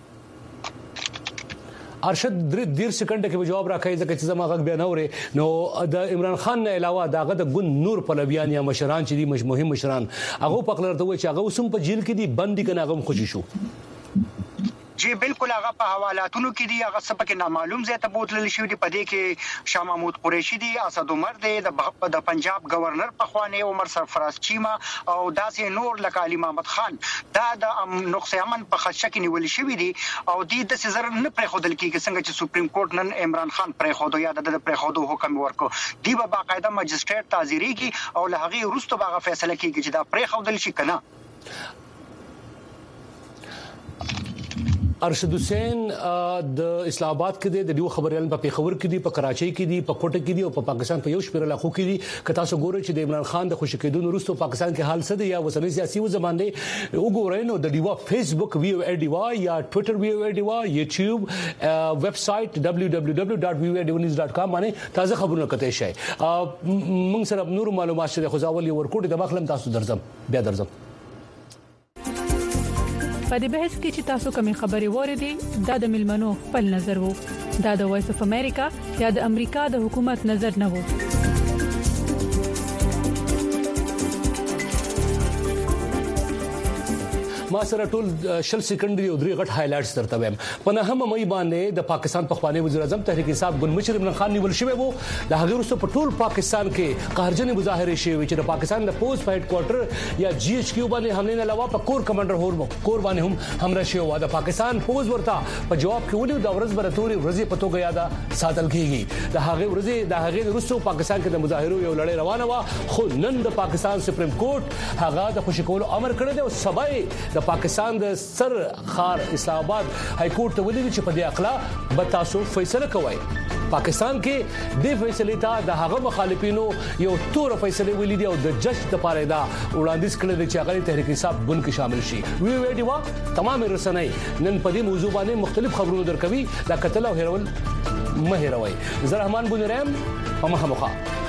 [SPEAKER 1] ارشد ډیر سکند کې جواب راکړي ځکه چې زما غږ بیا نه اوري نو د عمران خان نه علاوه داغه د ګوند نور پلویان یا مشران چې دي مهم مشران هغه په خپل ورته وي چې هغه اوسم په جیل کې دي بندي کنه هغه خوشي شو
[SPEAKER 2] جی بالکل هغه په حوالاتونو کې دی هغه سبق نامعلوم ځای ته بوتلل شو دی په دې کې شاه محمود قریشي دی اسد عمر دی د پنجاب گورنر په خوانه عمر سرفراز چیما او داسې نور لکه علي محمد خان دا د نقص امن په خدشه کې نیول شوی دی او د سزر نه پرې خودل کېږي څنګه چې سپریم کورټ نن عمران خان پرې خودو یا د پرې خودو حکم ورکو دی به باقاعده مجستریټ تعزیریږي او له هغه وروسته به فیصله کېږي چې دا پرې خودل شي کنه
[SPEAKER 1] ارشد حسین د اسلام آباد کې د دیو خبريال په پیښور کې دي په کراچۍ کې دي په کوټه کې دي او په پاکستان په یو شپږ علاقو کې دي که تاسو ګورئ چې د عمران خان د خوشی کېدو وروسته پاکستان کې حال څه دی یا وسنۍ سیاسي زمانه وګورئ نو د دیو فیسبوک VOADY یا ټوئیټر VOADY یوټیوب ویب سټ www.voadynews.com باندې تازه خبرونه کته شي موږ سره نور معلومات شته خو ځاول یو ورکوټ د مخلم تاسو درځم بیا درځم
[SPEAKER 6] په دې بحث کې چې تاسو کومې خبرې وریدي دا د ملمنو خپل نظر وو دا د وایس اف امریکا یا د امریکا د حکومت نظر نه وو
[SPEAKER 1] ما سره ټول شل سکند او درې غټ هایلایټس درته وایم په نه هم مې باندې د پاکستان پخوانی وزیر اعظم تحریک انصاف ګل مشر عمران خان نیول شوی وو د هغه وروسته په ټول پاکستان کې قهرجنې مظاهره شوې چې د پاکستان د پوسټ هډ کوارټر یا جی ایچ کیو باندې حمله نه علاوه په کور کمانډر کور باندې هم حمله شوې و د پاکستان پوز ورته په جواب کې ولې د ورځ برتوري ورځې په توګه یاد ساتل کیږي د هغه ورځې د هغه وروسته پاکستان کې د مظاهرو یو لړۍ روانه و خو نن د پاکستان سپریم کورټ هغه د خوشی کولو امر کړی دی او سبا د پاکستان د سر خار اسلام آباد های کورټ ته ولې چې په دې اخلا به تاسو فیصله کوئ پاکستان کې د فیصله ته د هغه مخالفینو یو تور فیصله ویلي دی او د جج د پاره دا وړاندیز کړی دی چې هغه تحریک انصاف ګوند کې شامل شي وی وا تمام رسنۍ نن په دې موضوع باندې مختلف خبرونه درکوي دا قتل او هیرول مهیروي زه رحمان بن رحم په مخه